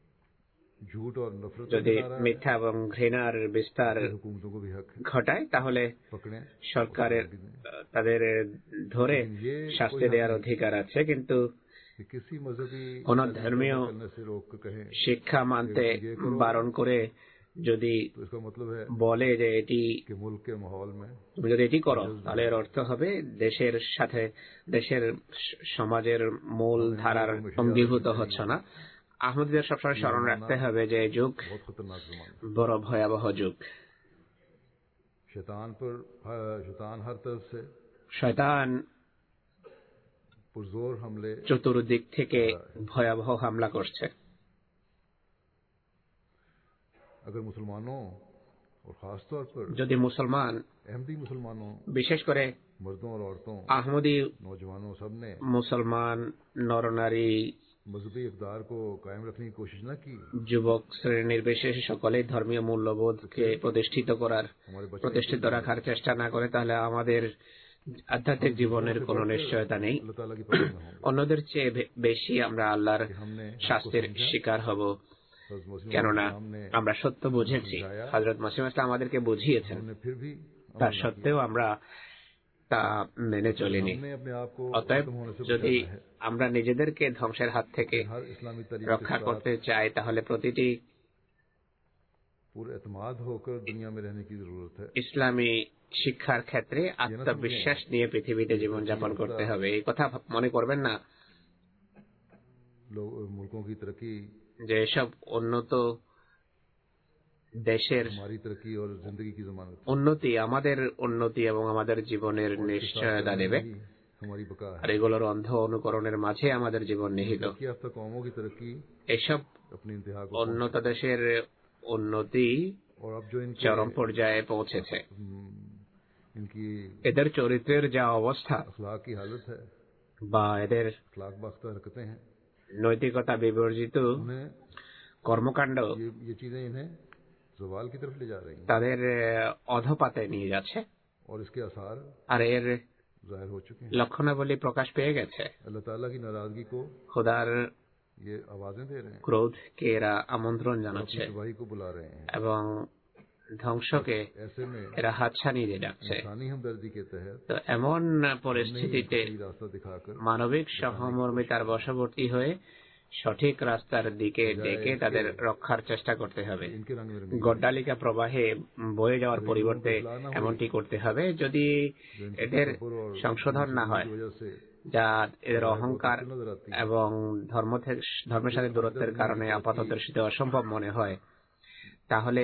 যদি মিথ্যা এবং ঘৃণার বিস্তার ঘটায়, তাহলে সরকারের তাদের ধরে শাস্তি দেওয়ার অধিকার আছে। কিন্তু কোন ধর্মীয় শিক্ষা মানতে বারণ করে যদি বলে যে এটি তুমি যদি এটি করো, তাহলে এর অর্থ হবে দেশের সাথে দেশের সমাজের মূল ধারার অঙ্গীভূত হচ্ছে না। আহমদীদের সবসময় স্মরণ রাখতে হবে যে যুগ বড় ভয়াবহ যুগ। শয়তান চতুর্দিক থেকে ভয়াবহ হামলা করছে। যদি মুসলমান, বিশেষ করে আহমদী মুসলমান নরনারী যুবক শ্রেণী নির্বিশেষে সকলেই ধর্মীয় মূল্যবোধকে প্রতিষ্ঠিত করার প্রতিষ্ঠিত রাখার চেষ্টা না করে, তাহলে আমাদের আধ্যাত্মিক জীবনের কোনো নিশ্চয়তা নেই। অন্যদের চেয়ে বেশি আমরা আল্লাহর শাস্তির শিকার হব, কেননা আমরা সত্য বুঝেছি। হযরত মসিহ ইসলাম আমাদেরকে বুঝিয়েছেন, তার সত্ত্বেও আমরা তা মেনে চলিনি। অতএব যদি আমরা নিজেদেরকে ধ্বংসের হাত থেকে রক্ষা করতে চাই, তাহলে প্রতিটি ইসলামী শিক্ষার ক্ষেত্রে আত্মবিশ্বাস নিয়ে পৃথিবীতে জীবনযাপন করতে হবে। এই কথা মনে করবেন না যে এসব উন্নত দেশের উন্নতি আমাদের উন্নতি এবং আমাদের জীবনের নিশ্চয়তা দেবে, আর এগুলোর অন্ধ অনুকরণের মাঝে আমাদের জীবন নিহিত। এসব উন্নত দেশের উন্নতি চরম পর্যায়ে পৌঁছেছে। এদের চরিত্রের যা অবস্থা বা এদের নৈতিকতা বিবর্জিত কর্মকাণ্ড তাদের অধপাতে নিয়ে যাচ্ছে, আর এর লক্ষণাবলী প্রকাশ পেয়ে গেছে। খোদার ক্রোধকে এরা আমন্ত্রণ জানাচ্ছে এবং ধ্বংসকে এরা হাতছানি দিয়ে যাচ্ছে। তো এমন পরিস্থিতিতে মানবিক সহমর্মিতার বশবর্তী হয়ে সঠিক রাস্তার দিকে ডেকে তাদের রক্ষার চেষ্টা করতে হবে। গড্ডালিকা প্রবাহে বয়ে যাওয়ার পরিবর্তে এমনটি করতে হবে। যদি এদের সংশোধন না হয়, যা এদের অহংকার এবং ধর্ম থেকে ধর্মের সাথে দূরত্বের কারণে আপাতত দৃষ্টিতে অসম্ভব মনে হয়, তাহলে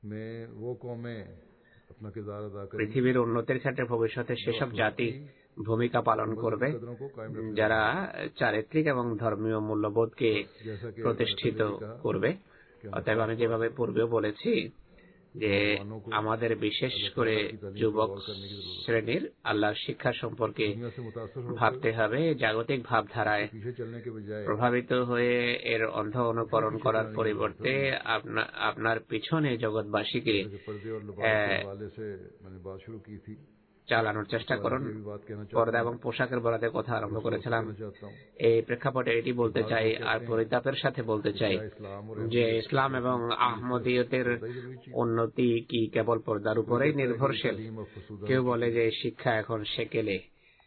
পৃথিবীর উন্নতির ক্ষেত্রে ভবিষ্যতে সেসব জাতি ভূমিকা পালন করবে যারা চারিত্রিক এবং ধর্মীয় মূল্যবোধকে প্রতিষ্ঠিত করবে। অতএব আমি যেভাবে পূর্বেও বলেছি যে আমাদের বিশেষ করে যুবক শ্রেণীর আল্লাহর শিক্ষা সম্পর্কে ভাবতে হবে। জাগতিক ভাবধারায় প্রভাবিত হয়ে এর অন্ধ অনুকরণ করার পরিবর্তে আপনার পিছনে জগৎবাসীকে চালানোর চেষ্টা করুন। পর্দা এবং পোশাকের বরাতে কথা আরম্ভ করেছিলাম। এই প্রেক্ষাপটে এটি বলতে চাই আর পরিতাপের সাথে বলতে চাই যে ইসলাম এবং আহমদীয়তের উন্নতি কি কেবল পর্দার উপরেই নির্ভরশীল? কেউ বলে যে শিক্ষা এখন সেকেলে,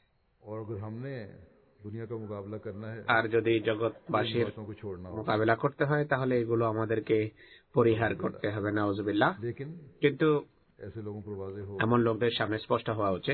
আর যদি জগৎবাসীর মোকাবিলা করতে হয় তাহলে এগুলো আমাদেরকে পরিহার করতে হবে, নাউজুবিল্লাহ। কিন্তু এমন লোকদের সামনে স্পষ্ট হওয়া উচিত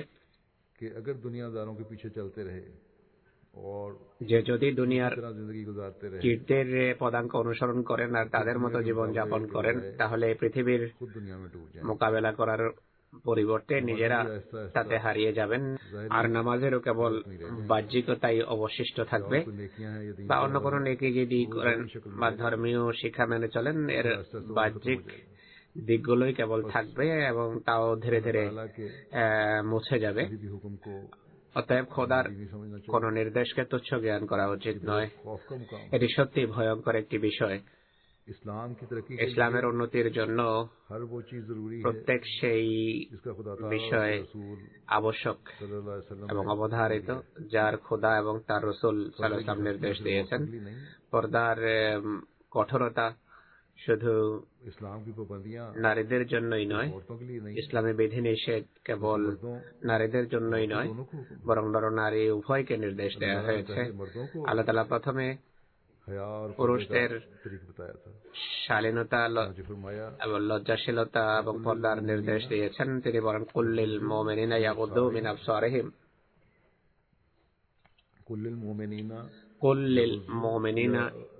যে যদি দুনিয়ার কীর্তির পদাঙ্ক অনুসরণ করেন আর তাদের মতো জীবন যাপন করেন, তাহলে পৃথিবীর মোকাবেলা করার পরিবর্তে নিজেরা তাতে হারিয়ে যাবেন। আর নামাজেরও কেবল বাহ্যিকতাই অবশিষ্ট থাকবে, বা অন্য কোনো নেকি যদি করেন বা ধর্মীয় শিক্ষা মেনে চলেন, এর বাহ্যিক দিকগুলোই কেবল থাকবে এবং তাও ধীরে ধীরে মুছে যাবে। অতএব খোদার কোন নির্দেশকে তুচ্ছ জ্ঞান করা উচিত নয়। এটি সত্যি ভয়ঙ্কর একটি বিষয়। ইসলামের উন্নতির জন্য প্রত্যেক সেই বিষয় আবশ্যক এবং অবধারিত যার খোদা এবং তার রাসূল সাল্লাল্লাহু আলাইহি ওয়াসাল্লাম নির্দেশ দিয়েছেন। পর্দার কঠোরতা শুধু নারীদের জন্যই নয়, ইসলামী বিধিনিষেধ কেবল নারীদের জন্যই নয়, বরং নর নারী উভয়কে নির্দেশ দেওয়া হয়েছে। আল্লাহ তাআলা প্রথমে পুরুষদের শালীনতা এবং লজ্জাশীলতা এবং পর্দার নির্দেশ দিয়েছেন। তিনি বলেন, কুল্লিল মুমিনিনা ইয়াগুদ্দু মিন আবসারিহিম, কুল্লিল মুমিনিনা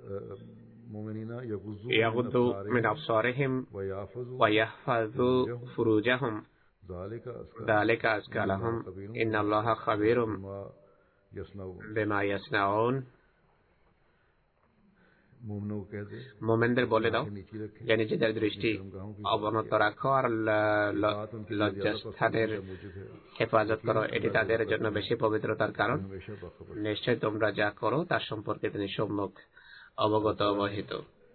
ইয়াগুদ্দু মিন আবসারিহিম ওয়া ইয়াহফাযু ফুরুজাহুম যালিকা আযকা লাহুম ইন্নাল্লাহা খাবীরুম বিমা ইয়াসনাউন। মোমেনদের বলে দাও যে নিজেদের দৃষ্টি অবনত রাখো আর লজ্জাস্থানের হেফাজত করো, এটি তাদের জন্য বেশি পবিত্রতার কারণ। নিশ্চয় তোমরা যা করো তার সম্পর্কে তিনি সম্যক অবগত অবহিত।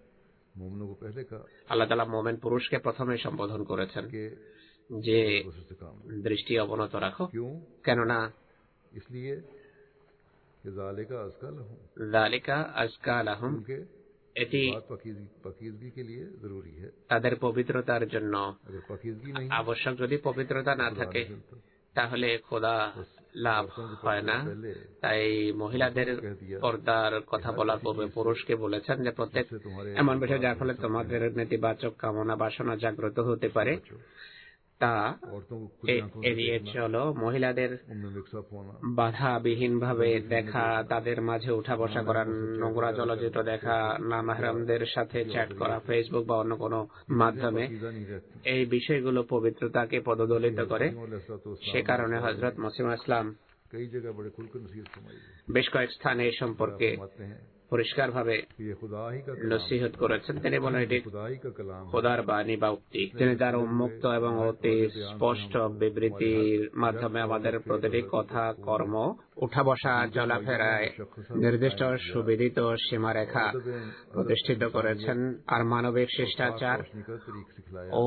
আল্লাহ তাআলা মোমেন পুরুষকে প্রথমে সম্বোধন করেছেন যে দৃষ্টি অবনত রাখো, কেননা যালিকা আযকা লাহুম, এটি তাদের পবিত্রতার জন্য আবশ্যক। যদি পবিত্রতা না থাকে তাহলে খোদা লাভ হয় না। তাই মহিলাদের পর্দার কথা বলার পূর্বে পুরুষকে বলেছেন যে প্রত্যেক এমন বিষয় যার ফলে তোমাদের নেতিবাচক কামনা বাসনা জাগ্রত হতে পারে তা এড়িয়ে চলো। মহিলাদের বাধাবিহীন ভাবে দেখা, তাদের মাঝে উঠা বসা করা, নোংরা চলচ্চিত্র দেখা, না মাহরামদের সাথে চ্যাট করা, ফেসবুক বা অন্য কোনো মাধ্যমে, এই বিষয়গুলো পবিত্রতাকে পদদলিত করে। সে কারণে হযরত মসিহ ইসলাম বেশ কয়েক স্থানে এই সম্পর্কে পরিষ্কারভাবে নসিহত করেছেন। তিনি বলেন এটি খোদার বাণী বা উক্তি। তিনি তার উন্মুক্ত এবং অতি স্পষ্ট বিবৃতির মাধ্যমে আমাদের প্রতিটি কথা, কর্ম, উঠা বসা, চলাফেরায় নির্দিষ্ট সুবিদিত সীমারেখা প্রতিষ্ঠিত করেছেন। আর মানবিক শিষ্টাচার ও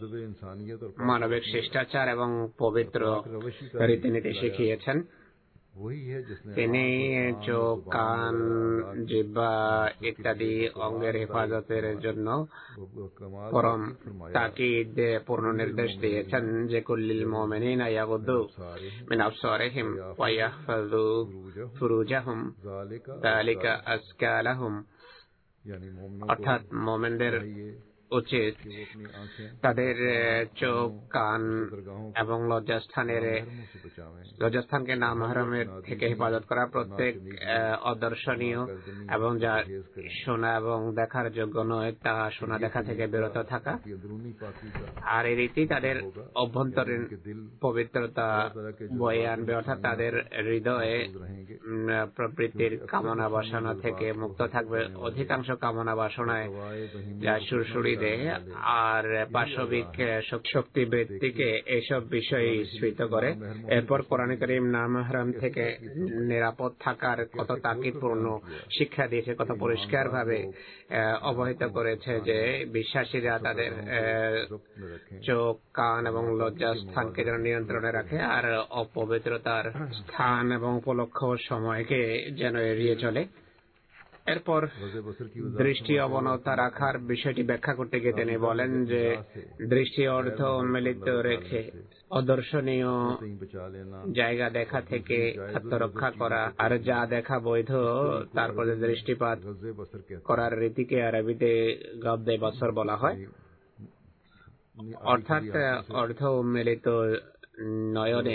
মানবিক শিষ্টাচার এবং পবিত্র রীতিনীতি শিখিয়েছেন। তিনি চোখ, কান, জিহ্বা ইত্যাদি অঙ্গের হেফাজতের জন্য পরম তাকিদ পূর্ণ নির্দেশ দিয়েছেন যে কুল্লিল মুমিনিনা ইয়াগুদ্দু মিন আবসারিহিম ওয়া ইয়াহফাযু ফুরুজাহুম যালিকা আযকা লাহুম। অর্থাৎ মুমিনদের উচিত তাদের চোখ, কান এবং লজ্জাস্থানের লজ্জাস্থানকে নামহারামের থেকে হেফাজত করা, প্রত্যেক অদর্শনীয় এবং যা শোনা এবং দেখার যোগ্য নয় তা শোনা দেখা থেকে বিরত থাকা। আর এই রীতি তাদের অভ্যন্তরীণ পবিত্রতা বয়ে আনবে, অর্থাৎ তাদের হৃদয়ে প্রবৃত্তির কামনা বাসনা থেকে মুক্ত থাকবে। অধিকাংশ কামনা বাসনায় যা সুরসুরি দেয় আর পাশবিক শক্তি বৃত্তিকে এইসব বিষয়ে স্ফীত করে। এরপর কোরআন কারীম নামহারাম থেকে নিরাপদ থাকার কত তাকিদপূর্ণ শিক্ষা দিয়েছে, কত পরিষ্কার ভাবে অবহিত করেছে যে বিশ্বাসীরা তাদের চোখ, কান এবং লজ্জা স্থানকে যেন নিয়ন্ত্রণে রাখে আর অপবিত্রতার স্থান এবং উপলক্ষ সময়কে যেন এড়িয়ে চলে। এরপর দৃষ্টি অবনতা রাখার বিষয়টি ব্যাখ্যা করতে গিয়ে তিনি বলেন যে দৃষ্টি অর্ধ উন্মিলিত রেখে অদর্শনীয় জায়গা দেখা থেকে আত্মরক্ষা করা, আর যা দেখা বৈধ তার প্রতি দৃষ্টিপাত করার রীতিকে আরবিতে গদ্দে বসর বলা হয়। অর্থাৎ অর্ধ উন্মিলিত নয়নে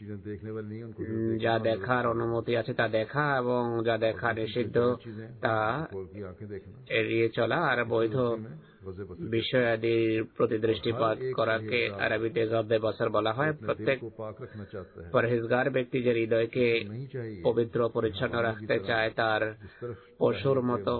যা দেখার অনুমতি আছে তা দেখা এবং যা দেখা নিষিদ্ধ তা এড়িয়ে চলা, আর বৈধ বিষয়াদির প্রতি দৃষ্টিপাত করাকে আরবিতে গদ্দে বসর বলা হয়। প্রত্যেক পরহেজগার ব্যক্তি যে হৃদয়কে পবিত্র পরিচ্ছন্ন রাখতে চায় তার পশুর মতো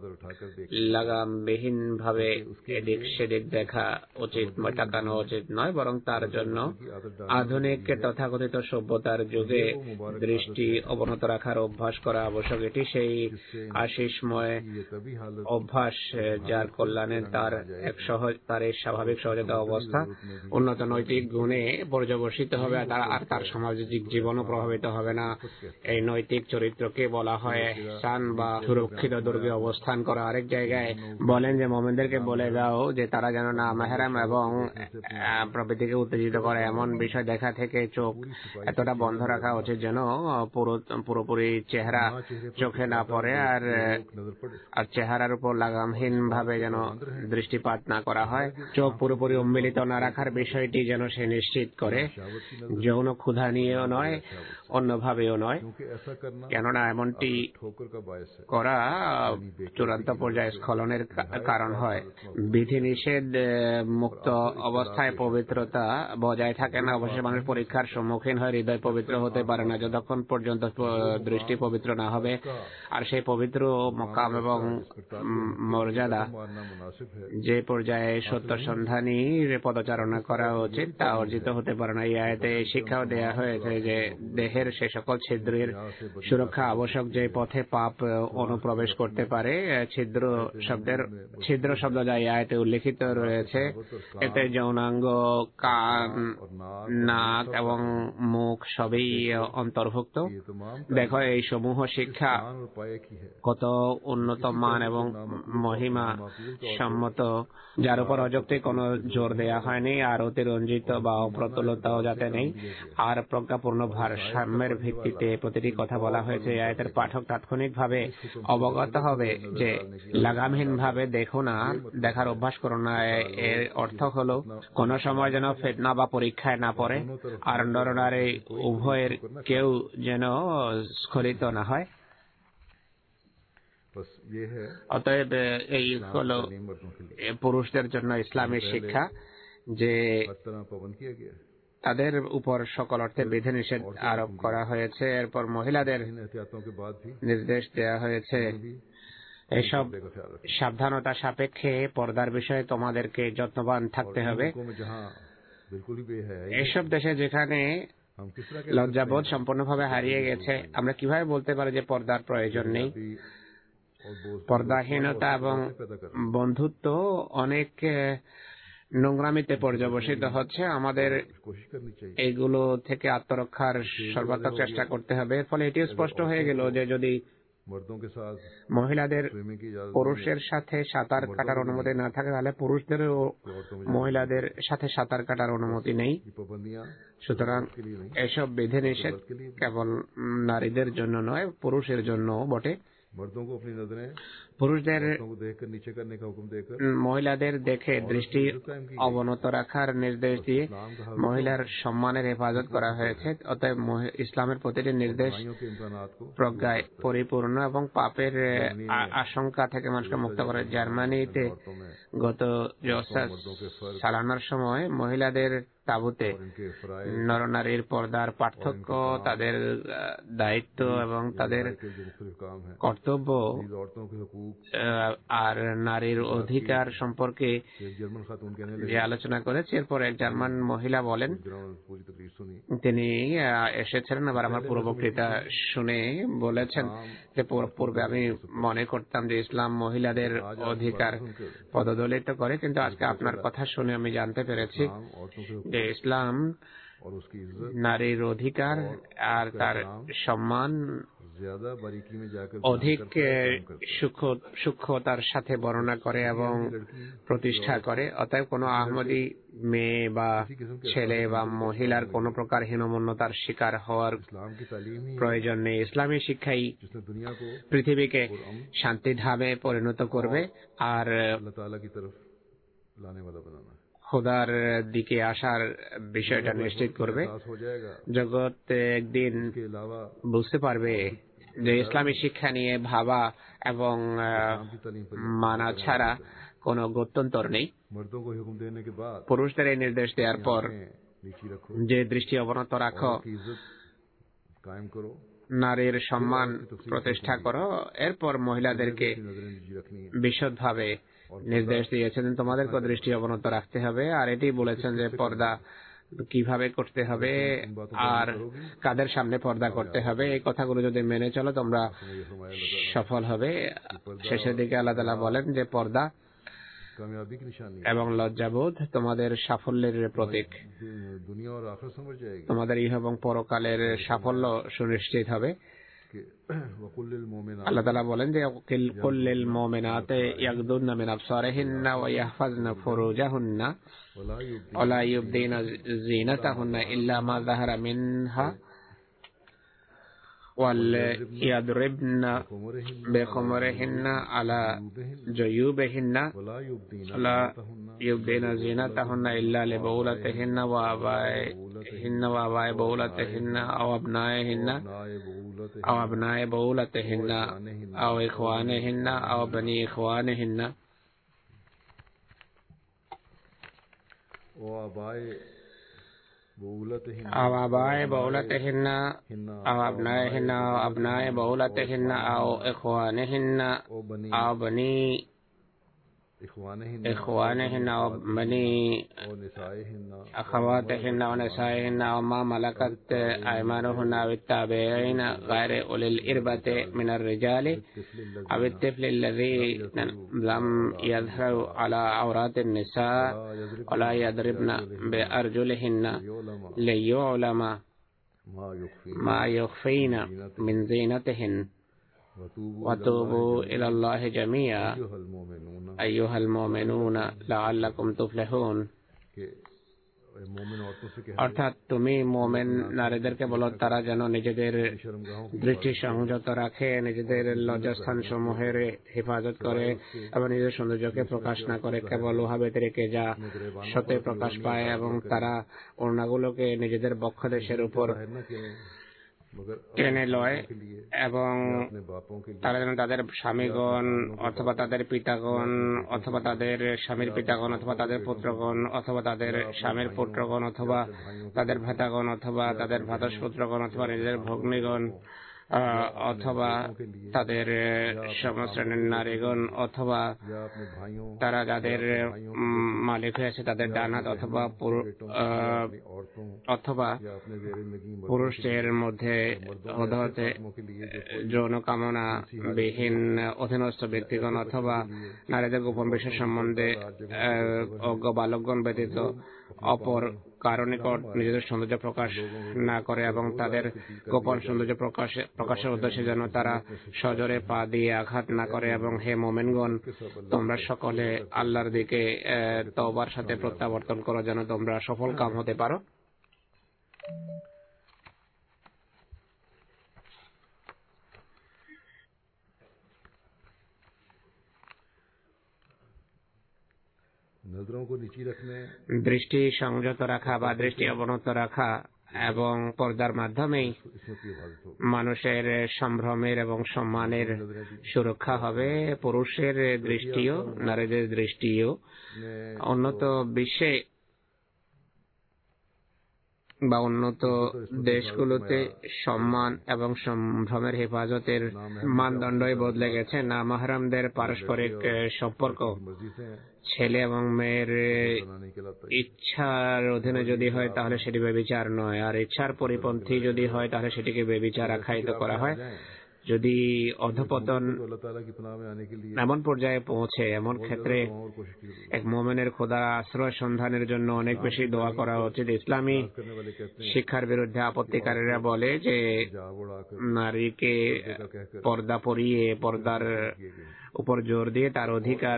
লাগামবিহীন ভাবে এদিক সেদিক দেখা উচিত তাকানো উচিত নয়, বরং তার জন্য আধুনিক তথাকথিত সভ্যতার যুগে দৃষ্টি অবনত রাখার অভ্যাস করা আবশ্যক। এটি সেই আশিসময় অভ্যাস যার কল্যাণে তার এক সহজ তার এই স্বাভাবিক সহজতা অবস্থা উন্নত নৈতিক গুণে পর্যবসিত হবে আর তার সামাজিক জীবনও প্রভাবিত হবে না। এই নৈতিক চরিত্রকে বলা হয় ইহসান বা সুরক্ষিত দুর্গে অবস্থান করা। আরেক জায়গায় বলেন যে মুমিনদেরকে বলে দাও যে তারা যেন না মাহরাম এবং প্রবৃত্তিকে উত্তেজিত করে এমন বিষয় দেখা থেকে চোখ এতটা বন্ধ রাখা উচিত যেন পুরোপুরি চেহারা চোখে না পড়ে আর আর চেহারার উপর লাগামহীন ভাবে যেন দৃষ্টিপাত না করা হয়। চোখ পুরোপুরি উন্মিলিত না রাখার বিষয়টি যেন সে নিশ্চিত করে, যৌন ক্ষুধা নিয়েও নয় অন্যভাবেও নয়, কেননা এমনটি করা চূড়ান্ত পর্যায়ে স্খলনের কারণ হয়। বিধিনিষেধ মুক্ত অবস্থায় পবিত্রতা বজায় থাকে না। অবশ্যই মানুষ পরীক্ষার সম্মুখীন হয়, হৃদয় পবিত্র হতে পারে না যতক্ষণ পর্যন্ত দৃষ্টি পবিত্র না হবে। আর সেই পবিত্র মকাম এবং মর্যাদা যে পর্যায়ে সত্য সন্ধানী পদচারণা করা উচিত তা অর্জিত হতে পারে না। এই আয়াতে শিক্ষাও দেয়া হয়েছে যে দেহের সে সকল ছিদ্রের সুরক্ষা আবশ্যক যে পথে পাপ অনুপ্রবেশ করতে পারে। ছিদ্র শব্দের ছিদ্র শব্দ যা এই আয়াতে উল্লেখিত রয়েছে এতে যৌনাঙ্গ, কান, নাক এবং মুখ সবই অন্তর্ভুক্ত। দেখো এই সমূহ শিক্ষা কত উন্নত মান এবং মহিমা সম্মত, যার উপর অযৌক্তিক কোনো জোর দেয়া হয়নি আর অতিরঞ্জিত বা অপ্রতুলতাও যাতে নেই, আর প্রজ্ঞাপূর্ণ ভারসাম্যের ভিত্তিতে প্রতিটি কথা বলা হয়েছে। আয়াতের পাঠক তাৎক্ষণিকভাবে অবগত হবে যে লাগামহীন ভাবে দেখো না, দেখার অভ্যাস করো না। এর অর্থ হলো কোন সময় যেন ফিতনা বা পরীক্ষায় না পড়ে আর নরনারী উভয়ের কেউ যেন স্খলিত না হয়। অতএব এই হলো পুরুষদের জন্য ইসলামী শিক্ষা যে তাদের উপর সকল অর্থে বিধিনিষেধ আরোপ করা হয়েছে। এরপর মহিলাদের নির্দেশ দেওয়া হয়েছে এসব সাবধানতা সাপেক্ষে পর্দার বিষয়ে তোমাদেরকে যত্নবান থাকতে হবে। এসব দেশে যেখানে লজ্জাবোধ সম্পূর্ণভাবে হারিয়ে গেছে, আমরা কিভাবে বলতে পারি যে পর্দার প্রয়োজন নেই? পর্দাহীনতা এবং বন্ধুত্ব অনেক নোংরামিতে পর্যবসিত হচ্ছে। আমাদের এগুলো থেকে আত্মরক্ষার সর্বাত্মক চেষ্টা করতে হবে। ফলে এটিও স্পষ্ট হয়ে গেল যে যদি মহিলাদের পুরুষের সাথে সাঁতার কাটার অনুমতি না থাকে তাহলে পুরুষদেরও মহিলাদের সাথে সাঁতার কাটার অনুমতি নেই। সুতরাং এসব বিধিনিষেধ কেবল নারীদের জন্য নয়, পুরুষের জন্যও বটে। পুরুষদের মহিলাদের দেখে দৃষ্টি অবনত রাখার নির্দেশ দিয়ে মহিলার সম্মানের হেফাজত করা হয়েছে। অতএব ইসলামের প্রতিটি নির্দেশ প্রজ্ঞায় পরিপূর্ণ এবং পাপের আশঙ্কা থেকে মানুষকে মুক্ত করে। জার্মানিতে গত চালানোর সময় মহিলাদের তাঁবুতে নরনারীর পর্দার পার্থক্য, তাদের দায়িত্ব এবং তাদের কর্তব্য আর নারীর অধিকার সম্পর্কে যে আলোচনা করেছে, এরপর এক জার্মান মহিলা বলেন, তিনি এসেছিলেন আবার আমার পুরো বক্তৃতা শুনে বলেছেন যে পূর্বে আমি মনে করতাম যে ইসলাম মহিলাদের অধিকার পদদলিত করে, কিন্তু আজকে আপনার কথা শুনে আমি জানতে পেরেছি যে ইসলাম নারীর অধিকার আর তার সম্মান অধিক সূক্ষ্মতার সাথে বর্ণনা করে এবং প্রতিষ্ঠা করে। অতএব কোনো আহমদী মেয়ে বা ছেলে বা মহিলার কোনো প্রকার হীনমন্যতার শিকার হওয়ার প্রয়োজন নেই। ইসলামী শিক্ষাই পৃথিবীকে শান্তিধামে পরিণত করবে আর খোদার দিকে আসার বিষয়টা নিশ্চিত করবে। জগৎ একদিন বুঝতে পারবে যে ইসলামী শিক্ষা নিয়ে ভাবা এবং মানা ছাড়া কোনো গত্যন্তর নেই। পুরুষদের এই নির্দেশ দেওয়ার পর যে দৃষ্টি অবনত রাখো, নারীর সম্মান প্রতিষ্ঠা করো, এরপর মহিলাদেরকে বিশদভাবে নির্দেশ দিয়েছেন তোমাদেরকে দৃষ্টি অবনত রাখতে হবে। আর এটি বলেছেন যে পর্দা কিভাবে করতে হবে আর কাদের সামনে পর্দা করতে হবে। এই কথাগুলো যদি মেনে চলো তোমরা সফল হবে। শেষের দিকে আল্লাহ তাআলা বলেন যে পর্দা এবং লজ্জাবোধ তোমাদের সাফল্যের প্রতীক। তোমাদের ইহ এবং পরকালের সাফল্য সুনিশ্চিত হবে। আল্লাহ তাআলা বলেন যে কুল্লিল মুমিনাতি ইয়াগদুদনা মিন আবসারিহিন্না ওয়া ইয়াহফাজনা ফুরুজাহুন্না ওয়া লা ইউবদিনা যিনাতাহুন্না ইল্লা মা যাহারা মিনহা وَلْيَضْرِبْنَ بِخُمُرِهِنَّ عَلَى جُيُوبِهِنَّ وَلَا يُبْدِينَ زِينَتَهُنَّ إِلَّا لِبُعُولَتِهِنَّ وَآبَائِهِنَّ وَآبَاءِ بُعُولَتِهِنَّ أَوْ أَبْنَائِهِنَّ أَوْ أَبْنَاءِ بُعُولَتِهِنَّ أَوْ إِخْوَانِهِنَّ أَوْ بَنِي إِخْوَانِهِنَّ أو آباء بعولتهن أو أبنائهن أو أبناء بعولتهن أو إخوانهن أو بني إخوانهن أو بني أخواتهن أو نسائهن أو ما ملكت أيمانهن أو التابعين غير أولي الإربة من الرجال أو الطفل الذي لم يظهر على عورات النساء ولا يضربن بأرجلهن ليعلم ما يخفين من زينتهن وتوبوا إلى الله جميعا أيها المؤمنون لعلكم تفلحون। অর্থাৎ তুমি মুমিন নারীদেরকে বলো তারা যেন নিজেদের দৃষ্টি সংযত রাখে, নিজেদের লজ্জাস্থান সমূহের হেফাজত করে এবং নিজের সৌন্দর্যকে প্রকাশ না করে, কেবল উহা ব্যতিরেকে যা সত্যি প্রকাশ পায়, এবং তারা ওড়নাগুলোকে নিজেদের বক্ষদেশের উপর টেনে লয় এবং তারা যেন তাদের স্বামীগণ অথবা তাদের পিতাগণ অথবা তাদের স্বামীর পিতাগণ অথবা তাদের পুত্রগণ অথবা তাদের স্বামীর পুত্রগণ অথবা তাদের ভ্রাতাগণ অথবা তাদের ভ্রাতাস পুত্রগণ অথবা নিজেদের ভগ্নীগণ অথবা তাদের সমশ্রেণীর নারীগণ অথবা তারা যাদের মালিক হয়েছে তাদের ডান হাত অথবা অথবা পুরুষের মধ্যে হতে হতে যৌন কামনা বিহীন অধীনস্থ ব্যক্তিগণ অথবা নারীদের গোপন বিষয় সম্বন্ধে অজ্ঞ বালকগণ ব্যতীত অপর কারো নিকট নিজেদের সৌন্দর্য প্রকাশ না করে এবং তাদের গোপন সৌন্দর্য প্রকাশের উদ্দেশ্যে যেন তারা সজোরে পা দিয়ে আঘাত না করে। এবং হে মোমেনগণ, তোমরা সকলে আল্লাহর দিকে তওবার সাথে প্রত্যাবর্তন করো যেন তোমরা সফল কাম হতে পারো। দৃষ্টি সংযত রাখা বা দৃষ্টি অবনত রাখা এবং পর্দার মাধ্যমেই মানুষের সম্ভ্রমের এবং সম্মানের সুরক্ষা হবে। পুরুষের দৃষ্টিও নারীদের দৃষ্টিও উন্নত বিশ্বে বা উন্নত দেশগুলোতে সম্মান এবং সম্ভ্রমের হেফাজতের মানদণ্ডই বদলে গেছে। না মাহরামদের পারস্পরিক সম্পর্ক ছেলে এবং মেয়ের ইচ্ছার অধীনে যদি হয় তাহলে সেটি ব্যভিচার নয়, আর ইচ্ছার পরিপন্থী যদি হয় তাহলে সেটিকে ব্যভিচার আখ্যায়িত করা হয়। যদি অধঃপতন এমন পর্যায়ে পৌঁছে, এমন ক্ষেত্রে এক মোমেনের খোদার আশ্রয় সন্ধানের জন্য অনেক বেশি দোয়া করা উচিত। ইসলামী শিক্ষার বিরুদ্ধে আপত্তিকারীরা বলে যে নারীকে পর্দা পরিয়ে পর্দার উপর জোর দিয়ে তার অধিকার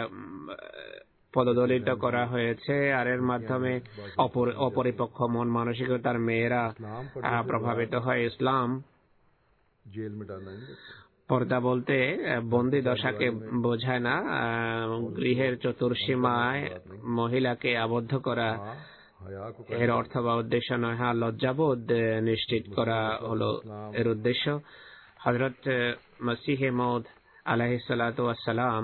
পদদলিত করা হয়েছে, আর এর মাধ্যমে অপরিপক্ষ মন মানসিকতার মেয়েরা প্রভাবিত হয়। ইসলাম পর্দা বলতে বন্দি দশাকে বোঝায় না, গৃহের চতুর্সীমায় মহিলাকে আবদ্ধ করা এর অর্থ বা উদ্দেশ্য নয়। হ্যাঁ, লজ্জাবোধ নিশ্চিত করা হলো এর উদ্দেশ্য। হযরত মসিহে মউদ আলাইহিস সালাতু ওয়াস সালাম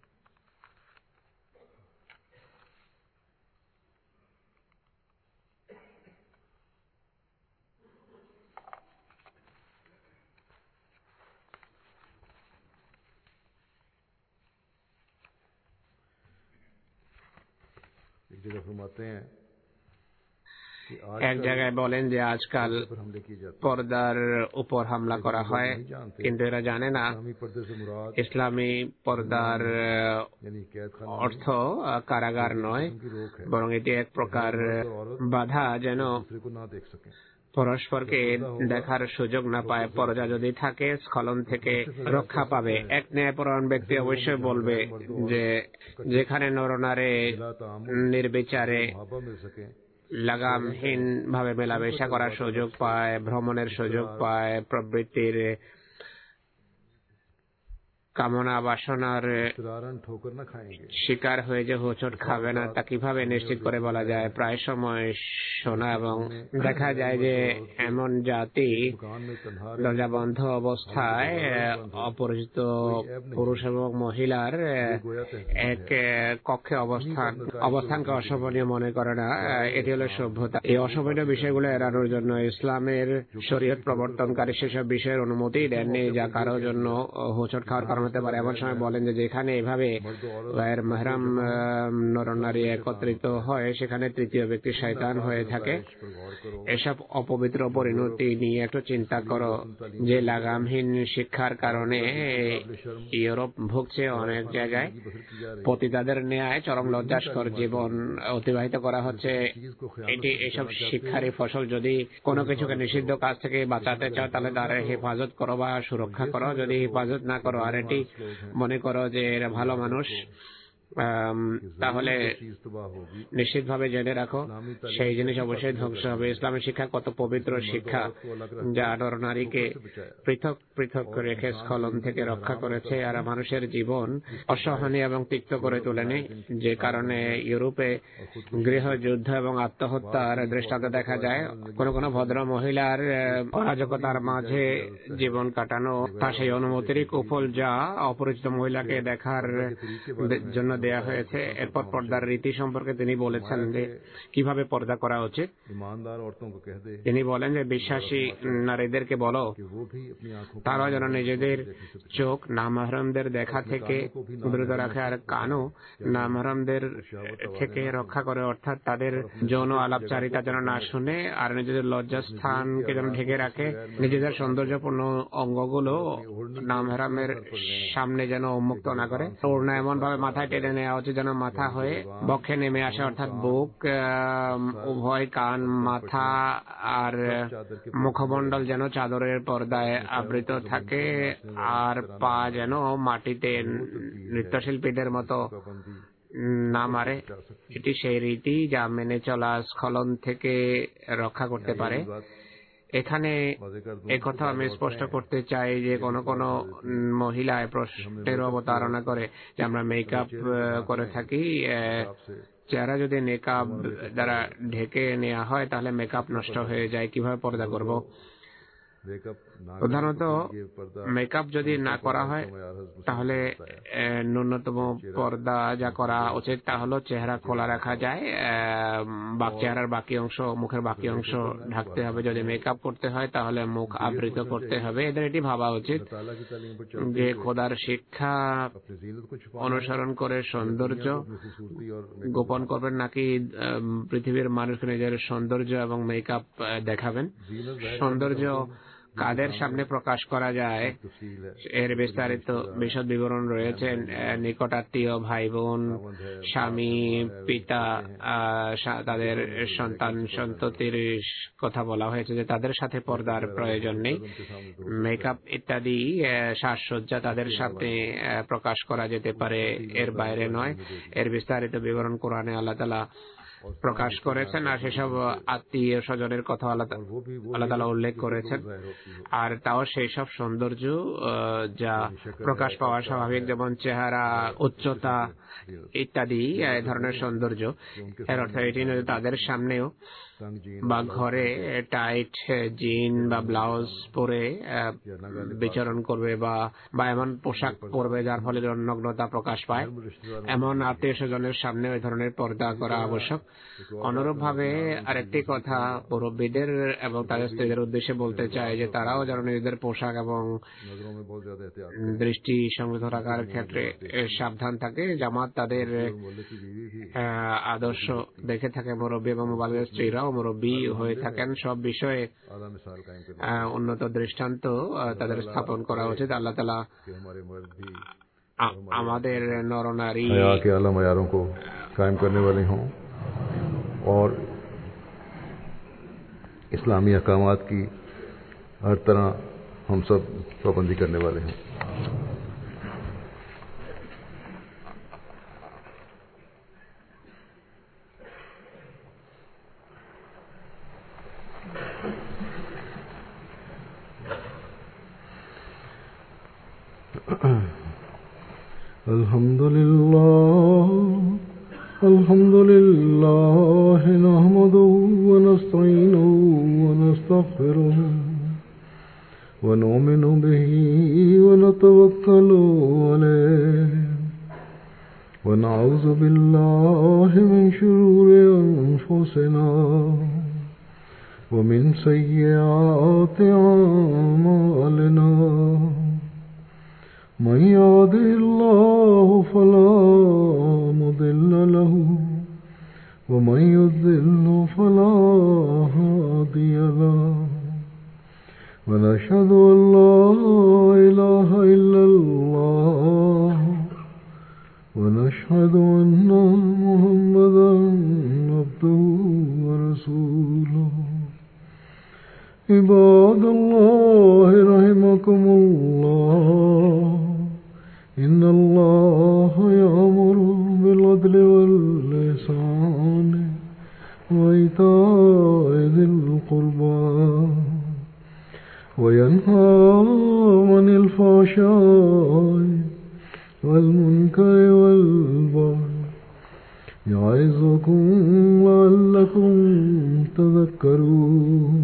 এক জায়গায় বলেন যে আজকাল পর্দার উপর হামলা করা হয়, কিন্তু এরা জানে না ইসলামী পর্দার অর্থ কারাগার নয়, বরং এটি এক প্রকার বাধা যেন পরস্পরকে দেখার সুযোগ না পায়। পর্দা যদি থাকে স্খলন থেকে রক্ষা পাবে। এক ন্যায়পরায়ণ ব্যক্তি অবশ্যই বলবে যে যেখানে নরনারী নির্বিচারে লাগামহীন ভাবে মেলামেশা করার সুযোগ পায়, ভ্রমণের সুযোগ পায়, প্রবৃত্তির কামনা বাসনার শিকার হয়ে যে হোঁচট খাবে না তা কিভাবে নিশ্চিত করে বলা যায়? প্রায় সময় শোনা এবং দেখা যায় যে এমন জাতি দরজা বন্ধ অবস্থায় অপরিচিত পুরুষ এবং মহিলার এক কক্ষে অবস্থান অবস্থানকে অশোভনীয় মনে করে না। এটি হলো সভ্যতা। এই অশোভনীয় বিষয়গুলো এড়ানোর জন্য ইসলামের শরীয়ত প্রবর্তনকারী সেসব বিষয়ের অনুমতি দেননি যা কারো জন্য হোঁচট খাওয়ার কারণ হতে পারে। এমন সময় বলেন যে যেখানে এভাবে গায়ের মাহরাম নরনারী একত্রিত হয় সেখানে তৃতীয় ব্যক্তি শয়তান হয়ে থাকে। এসব অপবিত্র পরিণতি নিয়ে একটু চিন্তা করো যে লাগামহীন শিক্ষার কারণে ইউরোপ ভুগছে অনেক জায়গায়। পতিতাদের ন্যায় চরম লজ্জাস্কর জীবন অতিবাহিত করা হচ্ছে। এটি এসব শিক্ষারই ফসল। যদি কোনো কিছুকে নিষিদ্ধ কাজ থেকে বাঁচাতে চাও তাহলে তার হেফাজত করো বা সুরক্ষা করো। যদি হেফাজত না করো আর এটি মনে করো যে এরা ভালো মানুষ, তাহলে নিশ্চিতভাবে জেনে রাখো সেই জিনিস অবশ্যই ধ্বংস হবে। ইসলামের শিক্ষা কত পবিত্র শিক্ষা যা নরনারীকে পৃথক পৃথক রেখে স্খলন থেকে রক্ষা করেছে আর মানুষের জীবন অসহনীয় এবং তিক্ত করে তোলেনি, যে কারণে ইউরোপে গৃহযুদ্ধ এবং আত্মহত্যার দৃষ্টান্ত দেখা যায়। কোন কোন ভদ্র মহিলার অরাজকতার মাঝে জীবন কাটানো তা সেই অনুমতিরই কুফল যা অপরিচিত মহিলাকে দেখার জন্য দেয়া হয়েছে। এরপর পর্দার রীতি সম্পর্কে তিনি বলেছেন যে কিভাবে পর্দা করা উচিত। তিনি বলেন যে বিশ্বাসী নারীদেরকে বলো তারা যেন নিজেদের চোখ নামাহরমদের দেখা থেকে বিরত রাখে আর কানও নামাহরমদের থেকে রক্ষা করে, অর্থাৎ তাদের যৌন আলাপচারিতা যেন না শুনে, আর নিজেদের লজ্জাস্থানকে যেন ঢেকে রাখে। নিজেদের সৌন্দর্যপূর্ণ অঙ্গগুলো নামাহরমের সামনে যেন উন্মুক্ত না করে। ওড়না এমন ভাবে মাথায় টেনে নেওয়া উচিত যেন মাথা হয়ে বক্ষে নেমে আসে, অর্থাৎ বুক, উভয় কান, মাথা আর মুখমণ্ডল যেন চাদরের পর্দায় আবৃত থাকে, আর পা যেন মাটিতে নৃত্যশিল্পীদের মতো না মারে। এটি সেই রীতি যা মেনে চলা স্খলন থেকে রক্ষা করতে পারে। এখানে একথা আমি স্পষ্ট করতে চাই যে কোন কোন মহিলা প্রশ্নের অবতারণা করে যে আমরা মেকআপ করে থাকি, চেহারা যদি মেকআপ দ্বারা ঢেকে নেওয়া হয় তাহলে মেকআপ নষ্ট হয়ে যায়, কিভাবে পর্দা করব? প্রধানত মেকআপ যদি না করা হয় তাহলে ন্যূনতম পর্দা যা করা উচিত তা হলো চেহারা খোলা রাখা যায়, বা চেহারার বাকি অংশ, মুখের বাকি অংশ ঢাকতে হবে। যদি মেকআপ করতে হয় তাহলে মুখ আবৃত করতে হবে। এদের এটি ভাবা উচিত যে খোদার শিক্ষা অনুসরণ করে সৌন্দর্য গোপন করবেন, নাকি পৃথিবীর মানুষকে নিজের সৌন্দর্য এবং মেকআপ দেখাবেন। সৌন্দর্য কাদের সামনে প্রকাশ করা যায় এর বিস্তারিত বিশদ বিবরণ রয়েছে। নিকটাত্মীয়, ভাই বোন, স্বামী, পিতা, তাদের সন্তান সন্ততির কথা বলা হয়েছে যে তাদের সাথে পর্দার প্রয়োজন নেই। মেকআপ ইত্যাদি সাজসজ্জা তাদের সামনে প্রকাশ করা যেতে পারে, এর বাইরে নয়। এর বিস্তারিত বিবরণ কোরআনে আল্লাহ তাআলা প্রকাশ করেছেন, আর সেসব আত্মীয় স্বজনের কথা আল্লাহ তাআলা উল্লেখ করেছেন। আর তাও সেই সব সৌন্দর্য যা প্রকাশ পাওয়া স্বাভাবিক, যেমন চেহারা, উচ্চতা ইত্যাদি এই ধরনের সৌন্দর্য। এর অর্থ এটি নয় তাদের সামনেও বা ঘরে টাইট জিন বা ব্লাউজ পরে বিচরণ করবে বা বা এমন পোশাক পরবে যার ফলে নগ্নতা প্রকাশ পায়। এমন আত্মীয় স্বজনের সামনে ওই ধরনের পর্দা করা আবশ্যক। অনুরূপ ভাবে আরেকটি কথা মুরব্বীদের এবং তাদের স্ত্রীদের উদ্দেশ্যে বলতে চাই যে তারাও যেন নিজেদের পোশাক এবং দৃষ্টি সংযত রাখার ক্ষেত্রে সাবধান থাকে। জামাত তাদের আদর্শ দেখে থাকে, মুরব্বী এবং মুবাল্লিগের স্ত্রীরাও মুরব্বী হয়ে থাকেন। সব বিষয়ে উন্নত দৃষ্টান্ত তাদের স্থাপন করা উচিত। আল্লাহ তাআলা আমাদের নরনারী के आला मयारों को कायम करने वाले हों और इस्लामी अहकामात की हर तरह हम सब पाबंदी करने वाले हैं। अल्हम्दुलिल्लाह अल्हम्दुलिल्लाह नहमदुहु व नस्तईनुहु व नस्तगफिरुहु व नु'मिनु बिही व नतवक्कलु अलैहि व नऊज़ु बिल्लाहि मिन शुरूरि अनफुसिना व मिन सय्यिआति अअमालिना। من يهده الله فلا مضل له ومن يضلل فلا هادي له ونشهد أن لا إله إلا الله ونشهد أن محمدا عبده ورسوله. عباد الله رحمكم الله إن الله يأمر بالعدل والإحسان وإيتاء ذي القربى وينهى عن الفحشاء والمنكر والبغي يعظكم لعلكم تذكرون.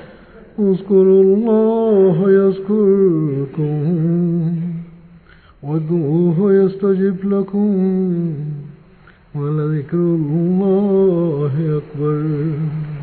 اذكروا الله يذكركم وادعوه يستجب لكم ولذكر الله أكبر.